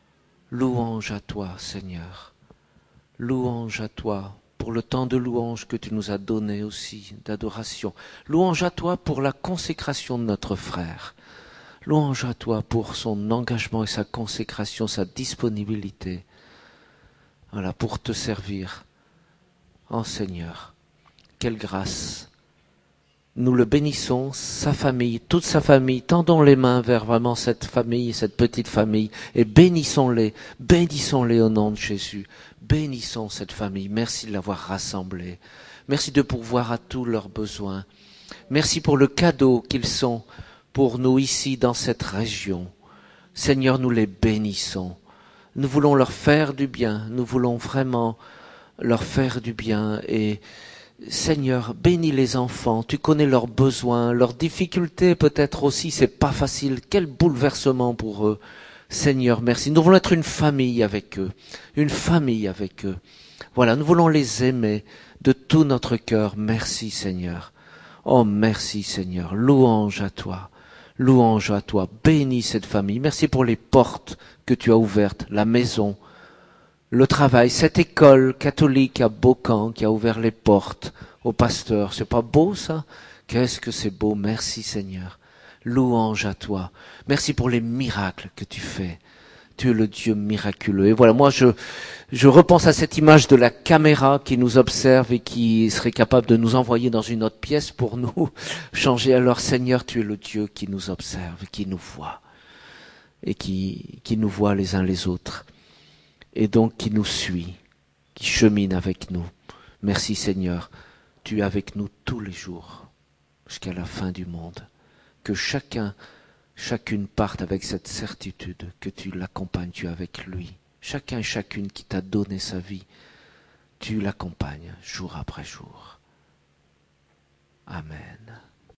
louange à toi Seigneur, louange à toi pour le temps de louange que tu nous as donné aussi, d'adoration. Louange à toi pour la consécration de notre frère. Louange à toi pour son engagement et sa consécration, sa disponibilité. Voilà, pour te servir. Oh Seigneur, quelle grâce. Nous le bénissons, sa famille, toute sa famille. Tendons les mains vers vraiment cette famille, cette petite famille, et bénissons-les, bénissons-les au nom de Jésus. Bénissons cette famille. Merci de l'avoir rassemblée. Merci de pourvoir à tous leurs besoins. Merci pour le cadeau qu'ils sont pour nous ici dans cette région. Seigneur, nous les bénissons. Nous voulons leur faire du bien. Nous voulons vraiment leur faire du bien. Et Seigneur, bénis les enfants. Tu connais leurs besoins, leurs difficultés peut-être aussi. C'est pas facile. Quel bouleversement pour eux. Seigneur, merci. Nous voulons être une famille avec eux. Une famille avec eux. Voilà, nous voulons les aimer de tout notre cœur. Merci Seigneur. Oh, merci Seigneur. Louange à toi. Louange à toi. Bénis cette famille. Merci pour les portes que tu as ouvertes, la maison, le travail, cette école catholique à Beaucamp qui a ouvert les portes aux pasteurs. C'est pas beau ça? Qu'est-ce que c'est beau. Merci Seigneur. Louange à toi. Merci pour les miracles que tu fais. Tu es le Dieu miraculeux. Et voilà, moi je, je repense à cette image de la caméra qui nous observe et qui serait capable de nous envoyer dans une autre pièce pour nous changer. Alors Seigneur, tu es le Dieu qui nous observe, qui nous voit et qui, qui nous voit les uns les autres. Et donc qui nous suit, qui chemine avec nous. Merci Seigneur, tu es avec nous tous les jours jusqu'à la fin du monde. Que chacun Chacune parte avec cette certitude que tu l'accompagnes, tu es avec lui. Chacun et chacune qui t'a donné sa vie, tu l'accompagnes jour après jour. Amen.